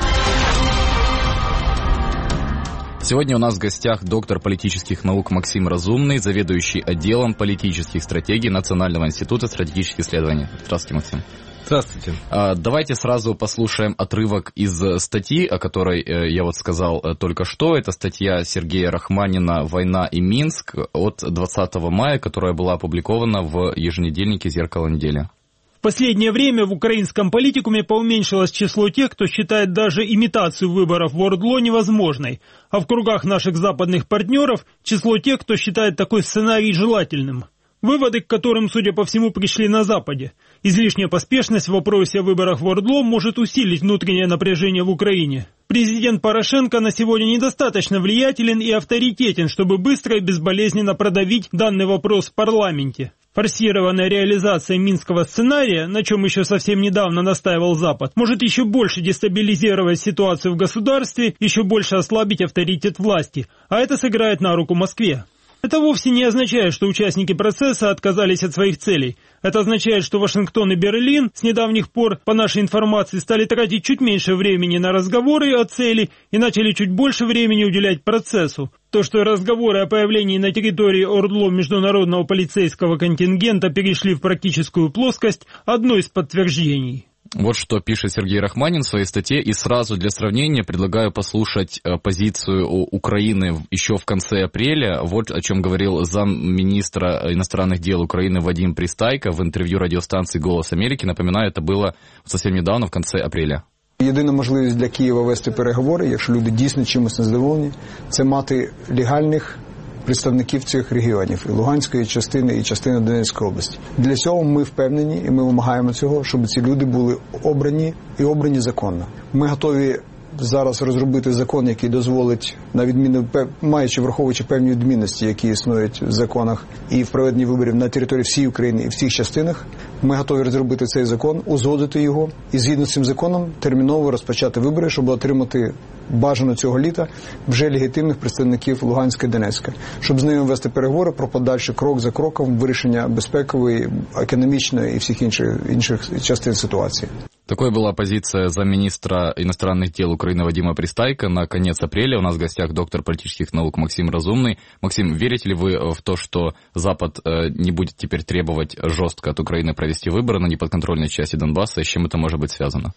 Сегодня у нас в гостях доктор политических наук Максим Разумный, заведующий отделом политических стратегий Национального института стратегических исследований. Здравствуйте, Максим. Здравствуйте. Давайте сразу послушаем отрывок из статьи, о которой я вот сказал только что. Это статья Сергея Рахманина «Война и Минск» от двадцатого мая, которая была опубликована в еженедельнике «Зеркало недели». В последнее время в украинском политикуме поуменьшилось число тех, кто считает даже имитацию выборов в ОРДЛО невозможной, а в кругах наших западных партнеров число тех, кто считает такой сценарий желательным. Выводы, к которым, судя по всему, пришли на Западе. Излишняя поспешность в вопросе о выборах в ОРДЛО может усилить внутреннее напряжение в Украине. Президент Порошенко на сегодня недостаточно влиятелен и авторитетен, чтобы быстро и безболезненно продавить данный вопрос в парламенте. Форсированная реализация минского сценария, на чем еще совсем недавно настаивал Запад, может еще больше дестабилизировать ситуацию в государстве, еще больше ослабить авторитет власти, а это сыграет на руку Москве. Это вовсе не означает, что участники процесса отказались от своих целей. Это означает, что Вашингтон и Берлин с недавних пор, по нашей информации, стали тратить чуть меньше времени на разговоры о цели и начали чуть больше времени уделять процессу. То, что разговоры о появлении на территории ОРДЛО международного полицейского контингента перешли в практическую плоскость, одно из подтверждений. Вот что пишет Сергей Рахманин в своей статье, и сразу для сравнения предлагаю послушать позицию Украины еще в конце апреля. Вот о чем говорил замминистра иностранных дел Украины Вадим Пристайко в интервью радиостанции «Голос Америки». Напоминаю, это было совсем недавно, в конце апреля. Єдина можливість для Києва вести переговори, якщо люди дійсно чимось незадоволені, це мати легальних представників цих регіонів, і Луганської частини, і частини Донецької області. Для цього ми впевнені, і ми вимагаємо цього, щоб ці люди були обрані і обрані законно. Ми готові зараз розробити закон, який дозволить, на відміну, маючи, враховуючи певні відмінності, які існують в законах і в проведенні виборів на території всієї України і в всіх частинах, ми готові розробити цей закон, узгодити його і згідно з цим законом терміново розпочати вибори, щоб отримати бажано цього літа вже легітимних представників Луганська і Донецька, щоб з ними вести переговори про подальше крок за кроком вирішення безпекової, економічної і всіх інших, інших частин ситуації. Такой была позиция замминистра иностранных дел Украины Вадима Пристайко. На конец апреля у нас в гостях доктор политических наук Максим Разумный. Максим, верите ли вы в то, что Запад не будет теперь требовать жестко от Украины провести выборы на неподконтрольной части Донбасса, и с чем это может быть связано?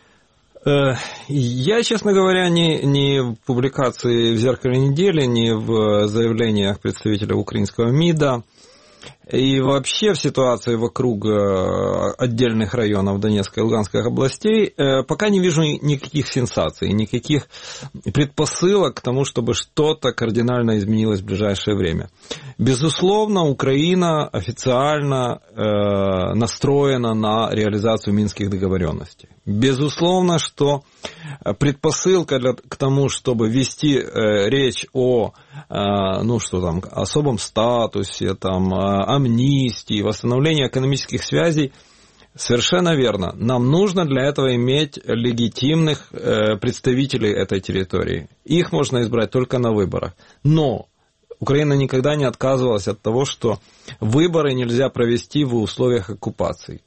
Я, честно говоря, ни, ни в публикации в «Зеркале недели», ни в заявлениях представителя украинского МИДа и вообще в ситуации вокруг отдельных районов Донецкой и Луганской областей пока не вижу никаких сенсаций, никаких предпосылок к тому, чтобы что-то кардинально изменилось в ближайшее время. Безусловно, Украина официально настроена на реализацию минских договоренностей. Безусловно, что предпосылка для, к тому, чтобы вести э, речь о, э, ну что там, особом статусе, там, амнистии, восстановлении экономических связей, совершенно верно. Нам нужно для этого иметь легитимных э, представителей этой территории. Их можно избрать только на выборах. Но Украина никогда не отказывалась от того, что выборы нельзя провести в условиях оккупации.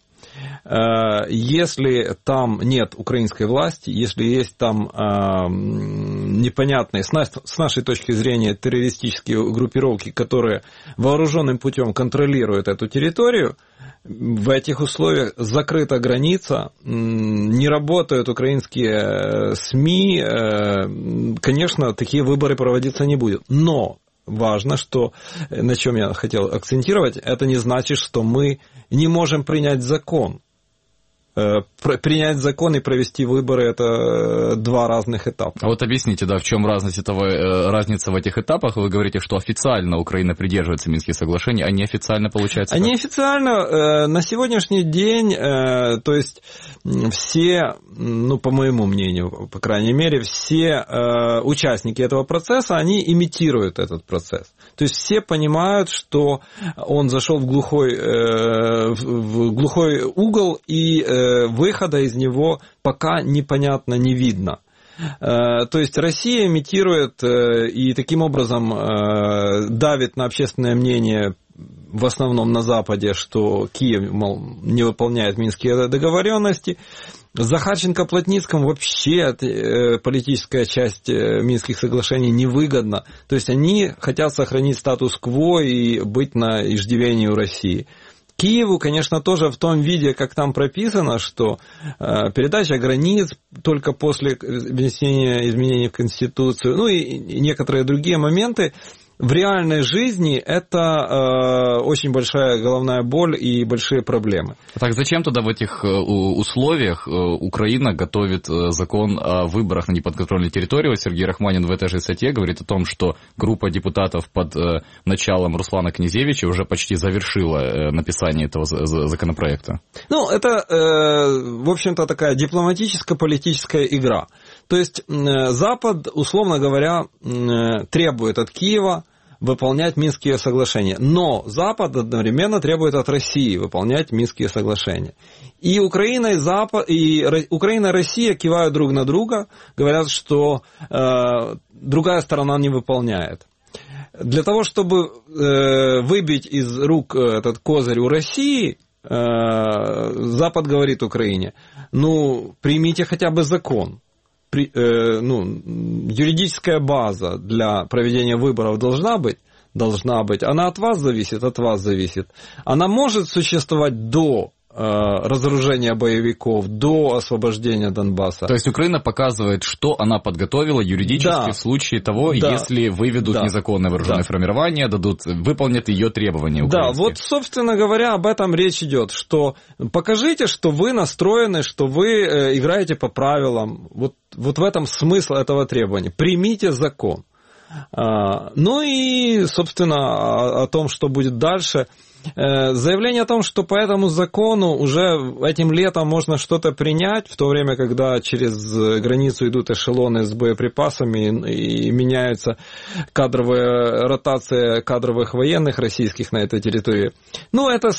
Если там нет украинской власти, если есть там э, непонятные, с, нас, с нашей точки зрения, террористические группировки, которые вооруженным путем контролируют эту территорию, в этих условиях закрыта граница, не работают украинские СМИ, э, конечно, такие выборы проводиться не будут. Но важно, что, на чем я хотел акцентировать, это не значит, что мы не можем принять закон. Принять закон и провести выборы – это два разных этапа. А вот объясните, да, в чем разность этого, разница в этих этапах? Вы говорите, что официально Украина придерживается Минских соглашений, а неофициально получается? А неофициально на сегодняшний день, то есть все, ну, по моему мнению, по крайней мере, все участники этого процесса, они имитируют этот процесс. То есть все понимают, что он зашел в глухой, в глухой угол, и выхода из него пока непонятно, не видно. То есть Россия имитирует и таким образом давит на общественное мнение, в основном на Западе, что Киев, мол, не выполняет минские договоренности. Захарченко-Плотницкому вообще политическая часть Минских соглашений невыгодна. То есть они хотят сохранить статус-кво и быть на иждивении у России. Киеву, конечно, тоже в том виде, как там прописано, что э, передача границ только после внесения изменений в Конституцию, ну и, и некоторые другие моменты, в реальной жизни это э, очень большая головная боль и большие проблемы. Так зачем тогда в этих условиях Украина готовит закон о выборах на неподконтрольной территории? Вот Сергей Рахманин в этой же статье говорит о том, что группа депутатов под началом Руслана Князевича уже почти завершила написание этого законопроекта. Ну, это, э, в общем-то, такая дипломатическо-политическая игра. То есть э, Запад, условно говоря, э, требует от Киева выполнять Минские соглашения. Но Запад одновременно требует от России выполнять Минские соглашения. И Украина и, Запад, и Украина и Россия кивают друг на друга, говорят, что э, другая сторона не выполняет. Для того, чтобы э, выбить из рук этот козырь у России, э, Запад говорит Украине, ну, примите хотя бы закон. При, э, ну, юридическая база для проведения выборов должна быть? Должна быть. Она от вас зависит? От вас зависит. Она может существовать до э, разоружения боевиков, до освобождения Донбасса. То есть Украина показывает, что она подготовила юридически да. в случае того, да. если выведут да. незаконное вооруженное да. формирование, дадут, выполнят ее требования украинские. Да, вот, собственно говоря, об этом речь идет, что покажите, что вы настроены, что вы э, играете по правилам. Вот Вот в этом смысл этого требования. Примите закон. Ну и, собственно, о том, что будет дальше. Заявление о том, что по этому закону уже этим летом можно что-то принять, в то время, когда через границу идут эшелоны с боеприпасами и меняется кадровая ротация кадровых военных российских на этой территории. Ну, это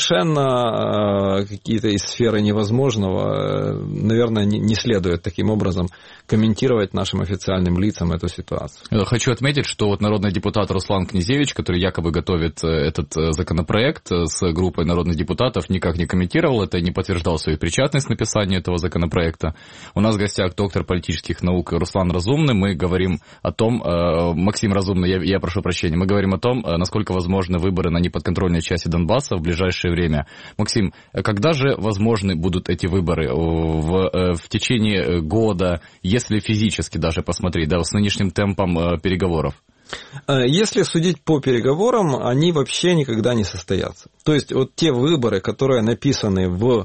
совершенно какие-то из сферы невозможного. Наверное, не следует таким образом комментировать нашим официальным лицам эту ситуацию. Хочу отметить, что вот народный депутат Руслан Князевич, который якобы готовит этот законопроект, Проект с группой народных депутатов, никак не комментировал это, не подтверждал свою причастность к написанию этого законопроекта. У нас в гостях доктор политических наук Руслан Разумный. Мы говорим о том, Максим Разумный, я, я прошу прощения, мы говорим о том, насколько возможны выборы на неподконтрольной части Донбасса в ближайшее время. Максим, когда же возможны будут эти выборы? В, в течение года, если физически даже посмотреть, да, с нынешним темпом переговоров? Если судить по переговорам, они вообще никогда не состоятся. То есть вот те выборы, которые написаны в,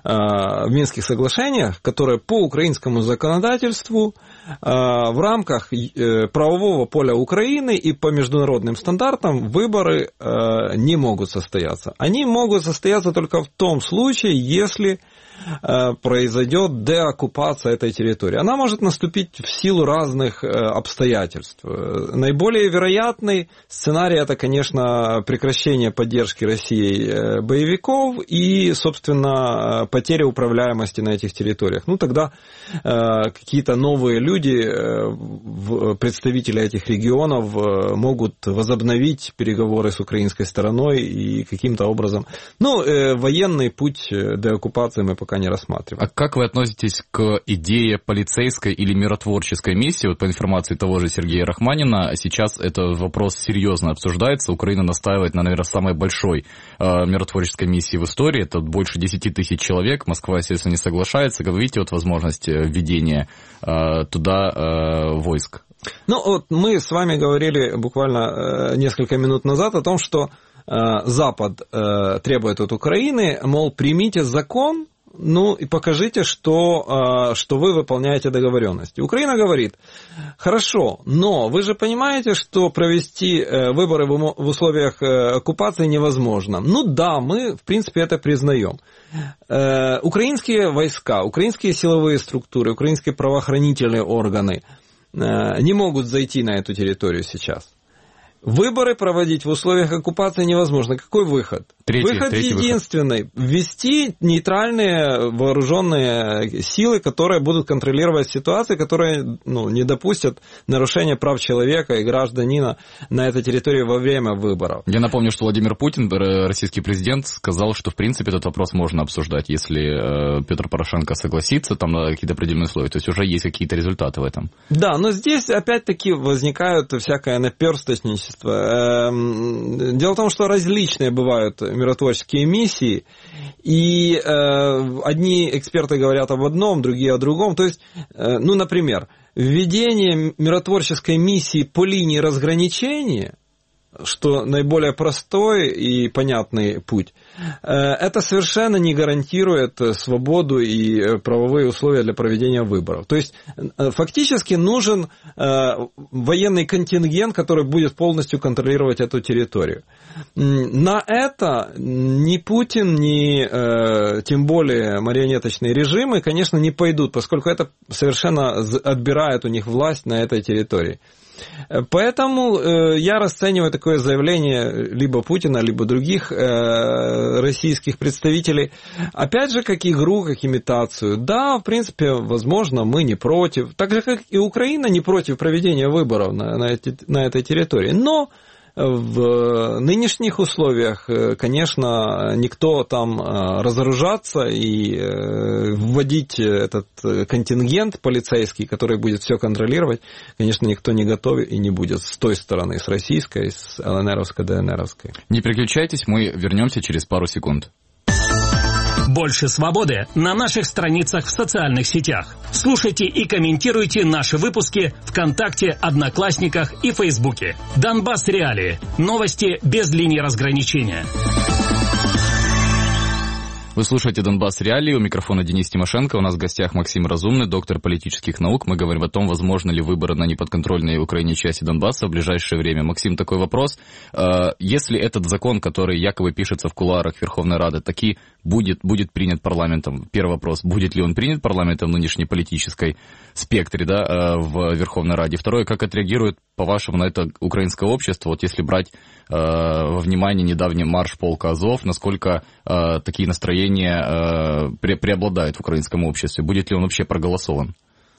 в Минских соглашениях, которые по украинскому законодательству в рамках правового поля Украины и по международным стандартам выборы не могут состояться. Они могут состояться только в том случае, если произойдет деоккупация этой территории. Она может наступить в силу разных обстоятельств. Наиболее вероятный сценарий – это, конечно, прекращение поддержки России боевиков и, собственно, потеря управляемости на этих территориях. Ну, тогда какие-то новые люди, представители этих регионов, могут возобновить переговоры с украинской стороной и каким-то образом... Ну, военный путь деоккупации мы пока не рассматриваем. А как вы относитесь к идее полицейской или миротворческой миссии? Вот по информации того же Сергея Рахманина, сейчас этот вопрос серьезно обсуждается. Украина настаивает на, наверное, самой большой э, миротворческой миссии в истории. Это больше десяти тысяч человек. Москва, естественно, не соглашается. Как вы видите, вот возможность введения э, туда э, войск? Ну, вот мы с вами говорили буквально э, несколько минут назад о том, что э, Запад э, требует от Украины, мол, примите закон, ну и покажите, что, что вы выполняете договоренности. Украина говорит, хорошо, но вы же понимаете, что провести выборы в условиях оккупации невозможно. Ну да, мы в принципе это признаем. Украинские войска, украинские силовые структуры, украинские правоохранительные органы не могут зайти на эту территорию сейчас. Выборы проводить в условиях оккупации невозможно. Какой выход? Третий, выход третий единственный. Выход. Ввести нейтральные вооруженные силы, которые будут контролировать ситуации, которые ну, не допустят нарушения прав человека и гражданина на этой территории во время выборов. Я напомню, что Владимир Путин, российский президент, сказал, что в принципе этот вопрос можно обсуждать, если Петр Порошенко согласится там на какие-то определенные условия. То есть уже есть какие-то результаты в этом. Да, но здесь опять-таки возникают всякое наперсточничество. Дело в том, что различные бывают миротворческие миссии, и э, одни эксперты говорят об одном, другие о другом. То есть, э, ну, например, введение миротворческой миссии по линии разграничения, что наиболее простой и понятный путь, это совершенно не гарантирует свободу и правовые условия для проведения выборов. То есть фактически нужен военный контингент, который будет полностью контролировать эту территорию. На это ни Путин, ни тем более марионеточные режимы, конечно, не пойдут, поскольку это совершенно отбирает у них власть на этой территории. Поэтому э, я расцениваю такое заявление либо Путина, либо других э, российских представителей, опять же, как игру, как имитацию. Да, в принципе, возможно, мы не против, так же, как и Украина не против проведения выборов на, на, эти, на этой территории, но в нынешних условиях, конечно, никто там разоружаться и вводить этот контингент полицейский, который будет все контролировать, конечно, никто не готов и не будет с той стороны, с российской, с ЛНРовской, ДНРовской. Не переключайтесь, мы вернемся через пару секунд. Больше свободы на наших страницах в социальных сетях. Слушайте и комментируйте наши выпуски ВКонтакте, Одноклассниках и Фейсбуке. Донбасс Реалии. Новости без линии разграничения. Вы слушаете «Донбасс Реалии», у микрофона Денис Тимошенко, у нас в гостях Максим Разумный, доктор политических наук. Мы говорим о том, возможно ли выборы на неподконтрольной Украине части Донбасса в ближайшее время. Максим, такой вопрос. Если этот закон, который якобы пишется в кулуарах Верховной Рады, таки будет, будет принят парламентом, первый вопрос, будет ли он принят парламентом в нынешней политической спектре, да, в Верховной Раде? Второе, как отреагирует, по-вашему, на это украинское общество, вот если брать во внимание недавний марш полка Азов, насколько такие настроения преобладает в украинском обществе? Будет ли он вообще проголосован?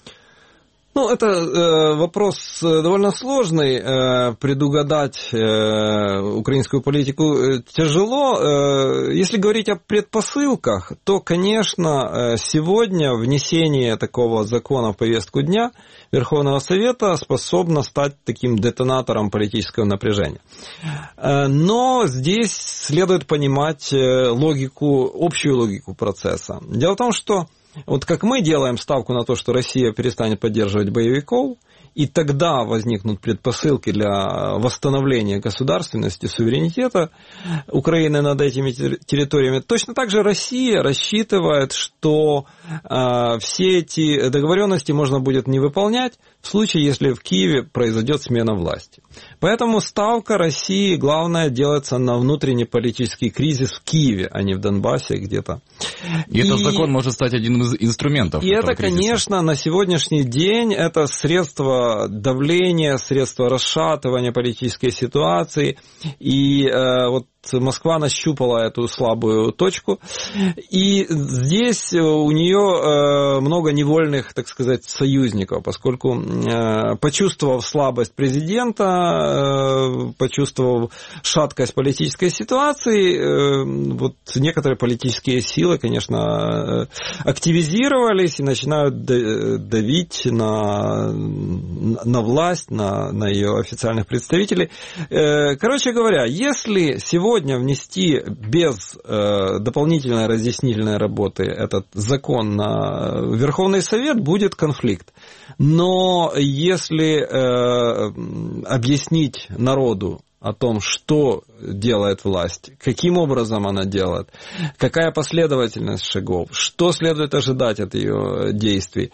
Ну, это э, вопрос довольно сложный. Э, предугадать э, украинскую политику тяжело. Э, если говорить о предпосылках, то, конечно, сегодня внесение такого закона в повестку дня Верховного Совета способно стать таким детонатором политического напряжения. Э, но здесь следует понимать логику, общую логику процесса. Дело в том, что вот как мы делаем ставку на то, что Россия перестанет поддерживать боевиков, и тогда возникнут предпосылки для восстановления государственности, суверенитета Украины над этими территориями. Точно так же Россия рассчитывает, что э, все эти договоренности можно будет не выполнять в случае, если в Киеве произойдет смена власти. Поэтому ставка России, главное, делается на внутренний политический кризис в Киеве, а не в Донбассе где-то. И, и этот закон может стать одним из инструментов. И это, кризиса. Конечно, на сегодняшний день это средство давления, средство расшатывания политической ситуации. И э, вот Москва нащупала эту слабую точку, и здесь у нее много невольных, так сказать, союзников, поскольку, почувствовав слабость президента, почувствовав шаткость политической ситуации, вот некоторые политические силы, конечно, активизировались и начинают давить на, на власть, на, на ее официальных представителей. Короче говоря, если сегодня Сегодня внести без э, дополнительной разъяснительной работы этот закон на Верховный Совет, будет конфликт. Но если э, объяснить народу о том, что делает власть, каким образом она делает, какая последовательность шагов, что следует ожидать от ее действий,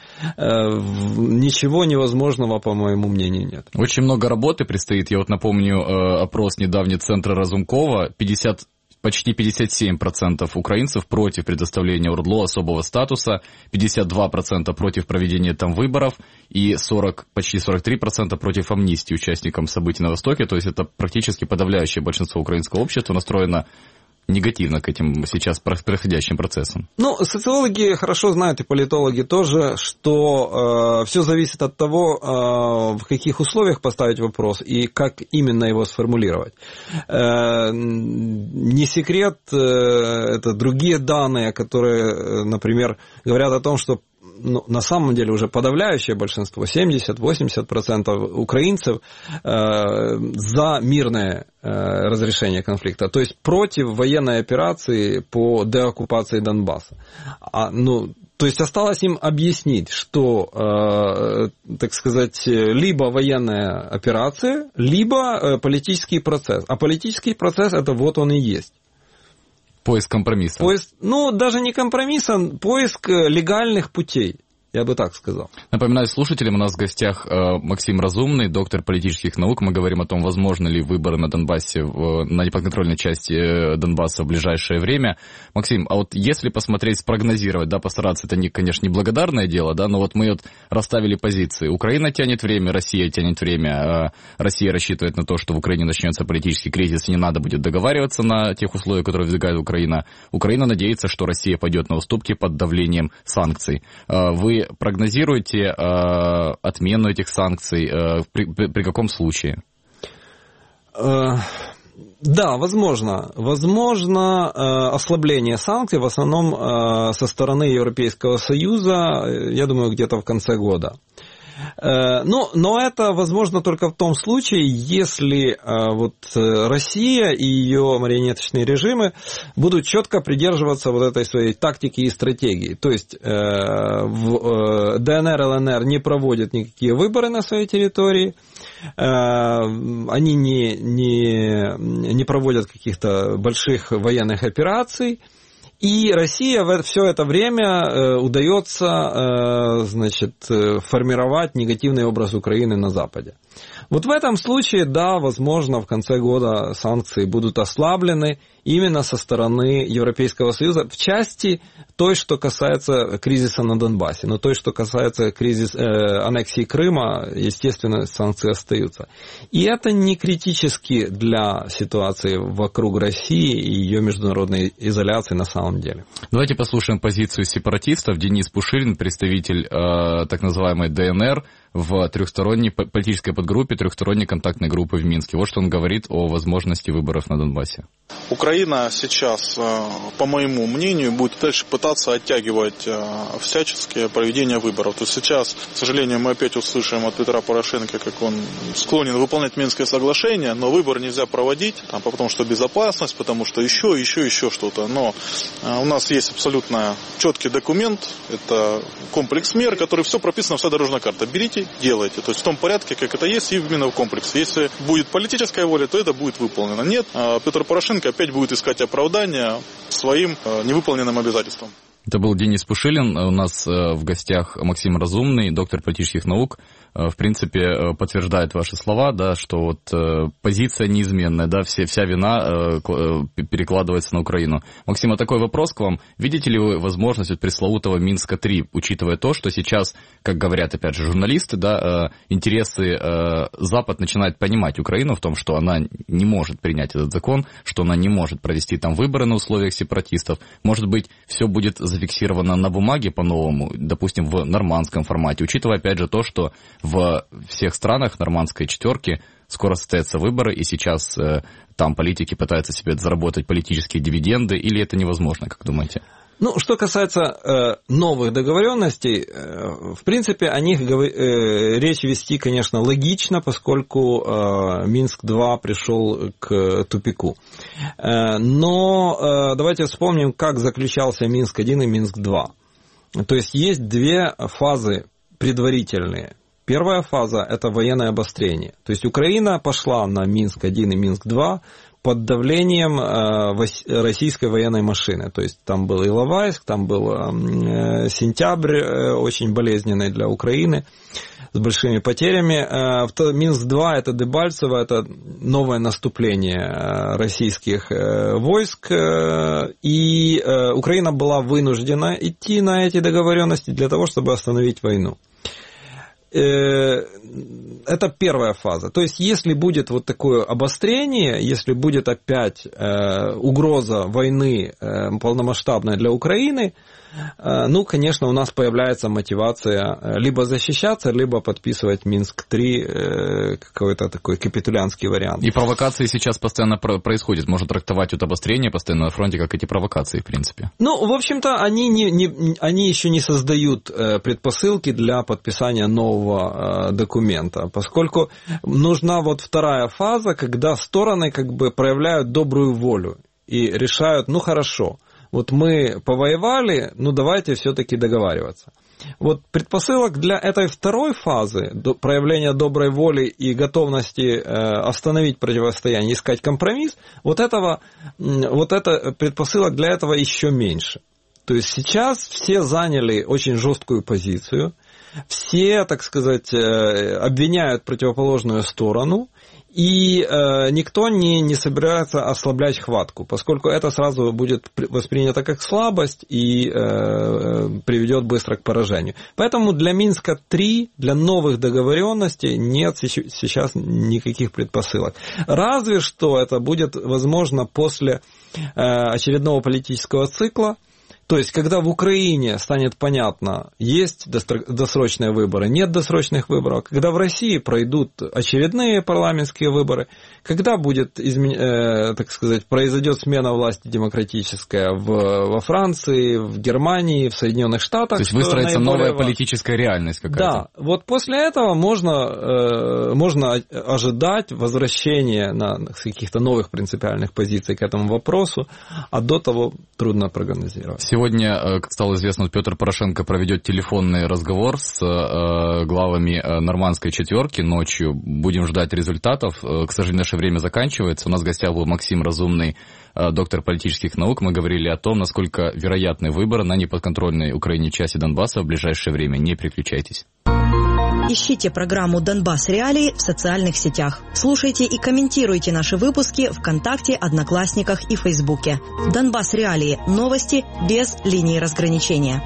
ничего невозможного, по моему мнению, нет. Очень много работы предстоит. Я вот напомню опрос недавний Центра Разумкова. пятьдесят почти пятьдесят семь процентов украинцев против предоставления ОРДЛО особого статуса, пятьдесят два процента против проведения там выборов и сорок, почти сорок три процента против амнистии участникам событий на Востоке. То есть это практически подавляющее большинство украинского общества настроено негативно к этим сейчас происходящим процессам. Ну, социологи хорошо знают, и политологи тоже, что э, все зависит от того, э, в каких условиях поставить вопрос и как именно его сформулировать. Э, не секрет, э, это другие данные, которые, например, говорят о том, что ну, на самом деле уже подавляющее большинство, семьдесят-восемьдесят процентов украинцев э, за мирное э, разрешение конфликта, то есть против военной операции по деоккупации Донбасса. А, ну, то есть осталось им объяснить, что, э, так сказать, либо военная операция, либо э, политический процесс. А политический процесс это вот он и есть. Поиск компромисса. Поиск, ну, даже не компромисса, поиск легальных путей. Я бы так сказал. Напоминаю слушателям, у нас в гостях э, Максим Разумный, доктор политических наук. Мы говорим о том, возможно ли выборы на Донбассе, в, на неподконтрольной части Донбасса в ближайшее время. Максим, а вот если посмотреть, спрогнозировать, да, постараться, это, не, конечно, неблагодарное дело, да, но вот мы вот расставили позиции. Украина тянет время, Россия тянет время. Э, Россия рассчитывает на то, что в Украине начнется политический кризис, и не надо будет договариваться на тех условиях, которые выдвигает Украина. Украина надеется, что Россия пойдет на уступки под давлением санкций. Э, вы прогнозируете э, отмену этих санкций? Э, при, при, при каком случае? Э, да, возможно. Возможно э, ослабление санкций, в основном э, со стороны Европейского Союза, я думаю, где-то в конце года. Но, но это возможно только в том случае, если вот Россия и ее марионеточные режимы будут четко придерживаться вот этой своей тактики и стратегии. То есть в ДНР, ЛНР не проводят никакие выборы на своей территории, они не, не, не проводят каких-то больших военных операций. И Россия все это время удается, значит, формировать негативный образ Украины на Западе. Вот в этом случае, да, возможно, в конце года санкции будут ослаблены именно со стороны Европейского Союза в части той, что касается кризиса на Донбассе. Но той, что касается кризиса, э, аннексии Крыма, естественно, санкции остаются. И это не критически для ситуации вокруг России и ее международной изоляции на самом деле. Давайте послушаем позицию сепаратистов. Денис Пушилин, представитель э, так называемой ДНР, в трехсторонней политической подгруппе трехсторонней контактной группы в Минске. Вот что он говорит о возможности выборов на Донбассе. Украина сейчас, по моему мнению, будет дальше пытаться оттягивать всяческие проведение выборов. То есть сейчас, к сожалению, мы опять услышим от Петра Порошенко, как он склонен выполнять Минское соглашение, но выбор нельзя проводить, там, потому что безопасность, потому что еще, еще, еще что-то. Но у нас есть абсолютно четкий документ, это комплекс мер, который все прописано, вся дорожная карта. Берите, делайте. То есть в том порядке, как это есть, и именно в комплексе. Если будет политическая воля, то это будет выполнено. Нет, Петр Порошенко опять будет искать оправдания своим невыполненным обязательствам. Это был Денис Пушилин. У нас в гостях Максим Разумный, доктор политических наук. В принципе, подтверждает ваши слова, да, что вот позиция неизменная, да, все, вся вина перекладывается на Украину. Максим, а такой вопрос к вам. Видите ли вы возможность от пресловутого Минска три, учитывая то, что сейчас, как говорят, опять же, журналисты, да, интересы Запад начинает понимать Украину в том, что она не может принять этот закон, что она не может провести там выборы на условиях сепаратистов. Может быть, все будет зафиксировано на бумаге по-новому, допустим, в нормандском формате, учитывая, опять же, то, что в всех странах нормандской четверки скоро состоятся выборы, и сейчас э, там политики пытаются себе заработать политические дивиденды, или это невозможно, как думаете? Ну, что касается э, новых договоренностей, э, в принципе, о них э, речь вести, конечно, логично, поскольку э, Минск-два пришел к тупику. Э, но э, давайте вспомним, как заключался Минск-один и Минск-два. То есть есть две фазы предварительные. Первая фаза – это военное обострение. То есть Украина пошла на Минск один и Минск два под давлением российской военной машины. То есть там был Иловайск, там был сентябрь, очень болезненный для Украины, с большими потерями. Минск два – это Дебальцево, это новое наступление российских войск, и Украина была вынуждена идти на эти договоренности для того, чтобы остановить войну. Это первая фаза. То есть, если будет вот такое обострение, если будет опять угроза войны полномасштабная для Украины, ну, конечно, у нас появляется мотивация либо защищаться, либо подписывать Минск три, какой-то такой капитулянский вариант. И провокации сейчас постоянно происходят. Можно трактовать вот обострение постоянно на фронте, как эти провокации, в принципе. Ну, в общем-то, они, не, не, они еще не создают предпосылки для подписания нового документа, поскольку нужна вот вторая фаза, когда стороны как бы проявляют добрую волю и решают, ну, хорошо, вот мы повоевали, ну давайте все-таки договариваться. Вот предпосылок для этой второй фазы, проявления доброй воли и готовности остановить противостояние, искать компромисс, вот, этого, вот это предпосылок для этого еще меньше. То есть сейчас все заняли очень жесткую позицию, все, так сказать, обвиняют противоположную сторону, и э, никто не, не собирается ослаблять хватку, поскольку это сразу будет воспринято как слабость и э, приведет быстро к поражению. Поэтому для Минска три, для новых договоренностей нет сейчас никаких предпосылок. Разве что это будет возможно после э, очередного политического цикла. То есть, когда в Украине станет понятно, есть досрочные выборы, нет досрочных выборов, когда в России пройдут очередные парламентские выборы, когда будет, э, так сказать, произойдет смена власти демократическая в, во Франции, в Германии, в Соединенных Штатах. То есть выстроится новая важно. Политическая реальность какая-то. Да, вот после этого можно, э, можно ожидать возвращения на каких-то новых принципиальных позиций к этому вопросу, а до того трудно прогнозировать. Сегодня, как стало известно, Петр Порошенко проведет телефонный разговор с э, главами нормандской четверки ночью. Будем ждать результатов. К сожалению, наше время заканчивается. У нас в гостях был Максим Разумный, э, доктор политических наук. Мы говорили о том, насколько вероятны выборы на неподконтрольной Украине части Донбасса в ближайшее время. Не переключайтесь. Ищите программу «Донбасс Реалии» в социальных сетях. Слушайте и комментируйте наши выпуски ВКонтакте, Одноклассниках и Фейсбуке. «Донбасс Реалии» – новости без линии разграничения.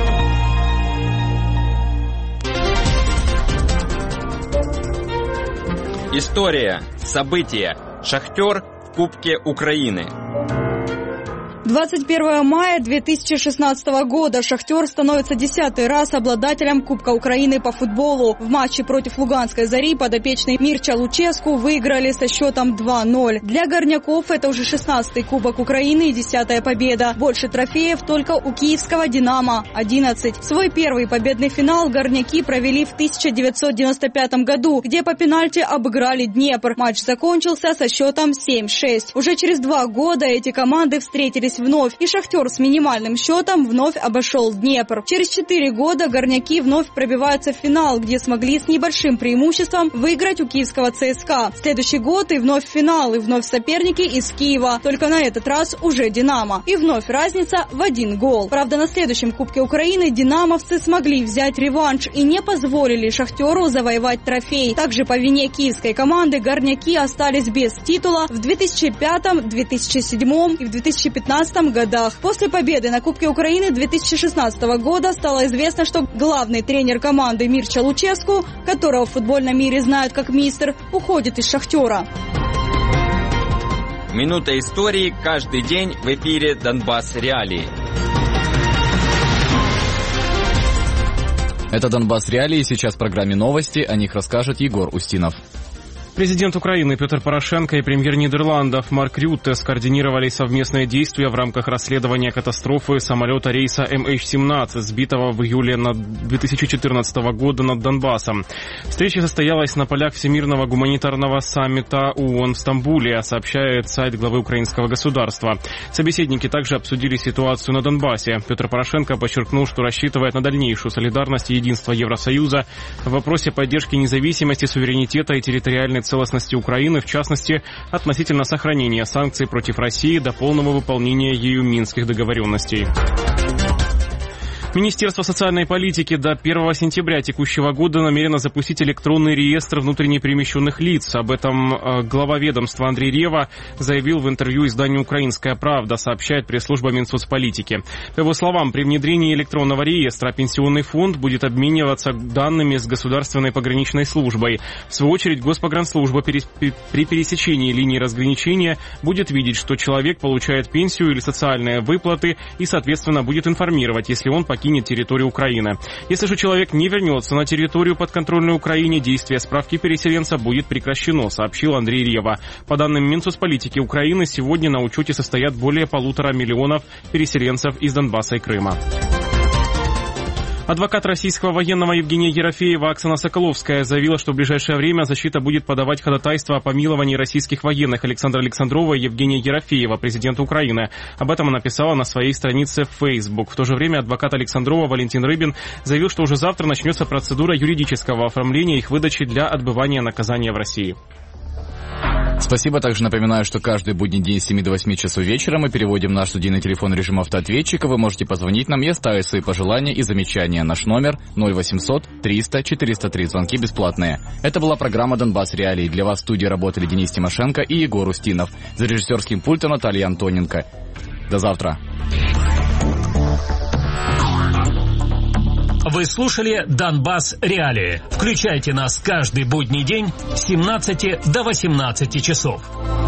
История. События. «Шахтер» в Кубке Украины. двадцать первого мая две тысячи шестнадцатого года «Шахтер» становится десятый раз обладателем Кубка Украины по футболу. В матче против Луганской «Зари» подопечные Мирча Луческу выиграли со счетом два ноль. Для горняков это уже шестнадцатый Кубок Украины и десятая победа. Больше трофеев только у киевского «Динамо» – одиннадцать. Свой первый победный финал горняки провели в тысяча девятьсот девяносто пятом году, где по пенальти обыграли Днепр. Матч закончился со счетом семь шесть. Уже через два года эти команды встретились вновь, и «Шахтер» с минимальным счетом вновь обошел Днепр. Через четыре года горняки вновь пробиваются в финал, где смогли с небольшим преимуществом выиграть у киевского ЦСКА. Следующий год и вновь финал, и вновь соперники из Киева, только на этот раз уже «Динамо». И вновь разница в один гол. Правда, на следующем Кубке Украины динамовцы смогли взять реванш и не позволили «Шахтеру» завоевать трофей. Также по вине киевской команды горняки остались без титула в две тысячи пятом, две тысячи седьмом и в две тысячи пятнадцатом годах. После победы на Кубке Украины две тысячи шестнадцатого года стало известно, что главный тренер команды Мирча Луческу, которого в футбольном мире знают как мистер, уходит из «Шахтера». Минута истории каждый день в эфире «Донбасс Реалии». Это «Донбасс Реалии». Сейчас в программе новости. О них расскажет Егор Устинов. Президент Украины Петр Порошенко и премьер Нидерландов Марк Рютте скоординировали совместные действия в рамках расследования катастрофы самолета рейса эм эйч семнадцать, сбитого в июле две тысячи четырнадцатого года над Донбассом. Встреча состоялась на полях Всемирного гуманитарного саммита ООН в Стамбуле, сообщает сайт главы украинского государства. Собеседники также обсудили ситуацию на Донбассе. Петр Порошенко подчеркнул, что рассчитывает на дальнейшую солидарность и единство Евросоюза в вопросе поддержки независимости, суверенитета и территориальной целостности Украины, в частности, относительно сохранения санкций против России до полного выполнения ею Минских договоренностей. Министерство социальной политики до первого сентября текущего года намерено запустить электронный реестр внутренне перемещенных лиц. Об этом глава ведомства Андрей Рева заявил в интервью изданию «Украинская правда», сообщает пресс-служба Минсоцполитики. По его словам, при внедрении электронного реестра пенсионный фонд будет обмениваться данными с Государственной пограничной службой. В свою очередь, Госпогранслужба при пересечении линии разграничения будет видеть, что человек получает пенсию или социальные выплаты и, соответственно, будет информировать, если он покинет территорию Украины. Если же человек не вернется на территорию подконтрольной Украине, действие справки переселенца будет прекращено, сообщил Андрей Рева. По данным Минсоцполитики Украины, сегодня на учете состоят более полутора миллионов переселенцев из Донбасса и Крыма. Адвокат российского военного Евгения Ерофеева Оксана Соколовская заявила, что в ближайшее время защита будет подавать ходатайство о помиловании российских военных Александра Александрова и Евгения Ерофеева, президента Украины. Об этом она написала на своей странице в Facebook. В то же время адвокат Александрова Валентин Рыбин заявил, что уже завтра начнется процедура юридического оформления их выдачи для отбывания наказания в России. Спасибо. Также напоминаю, что каждый будний день с семи до восьми часов вечера мы переводим наш студийный телефон в режим автоответчика. Вы можете позвонить нам и оставить свои пожелания и замечания. Наш номер ноль восемьсот триста четыреста три. Звонки бесплатные. Это была программа «Донбасс Реалии». Для вас в студии работали Денис Тимошенко и Егор Устинов. За режиссерским пультом Наталья Антоненко. До завтра. Вы слушали «Донбасс Реалии». Включайте нас каждый будний день с семнадцати до восемнадцати часов.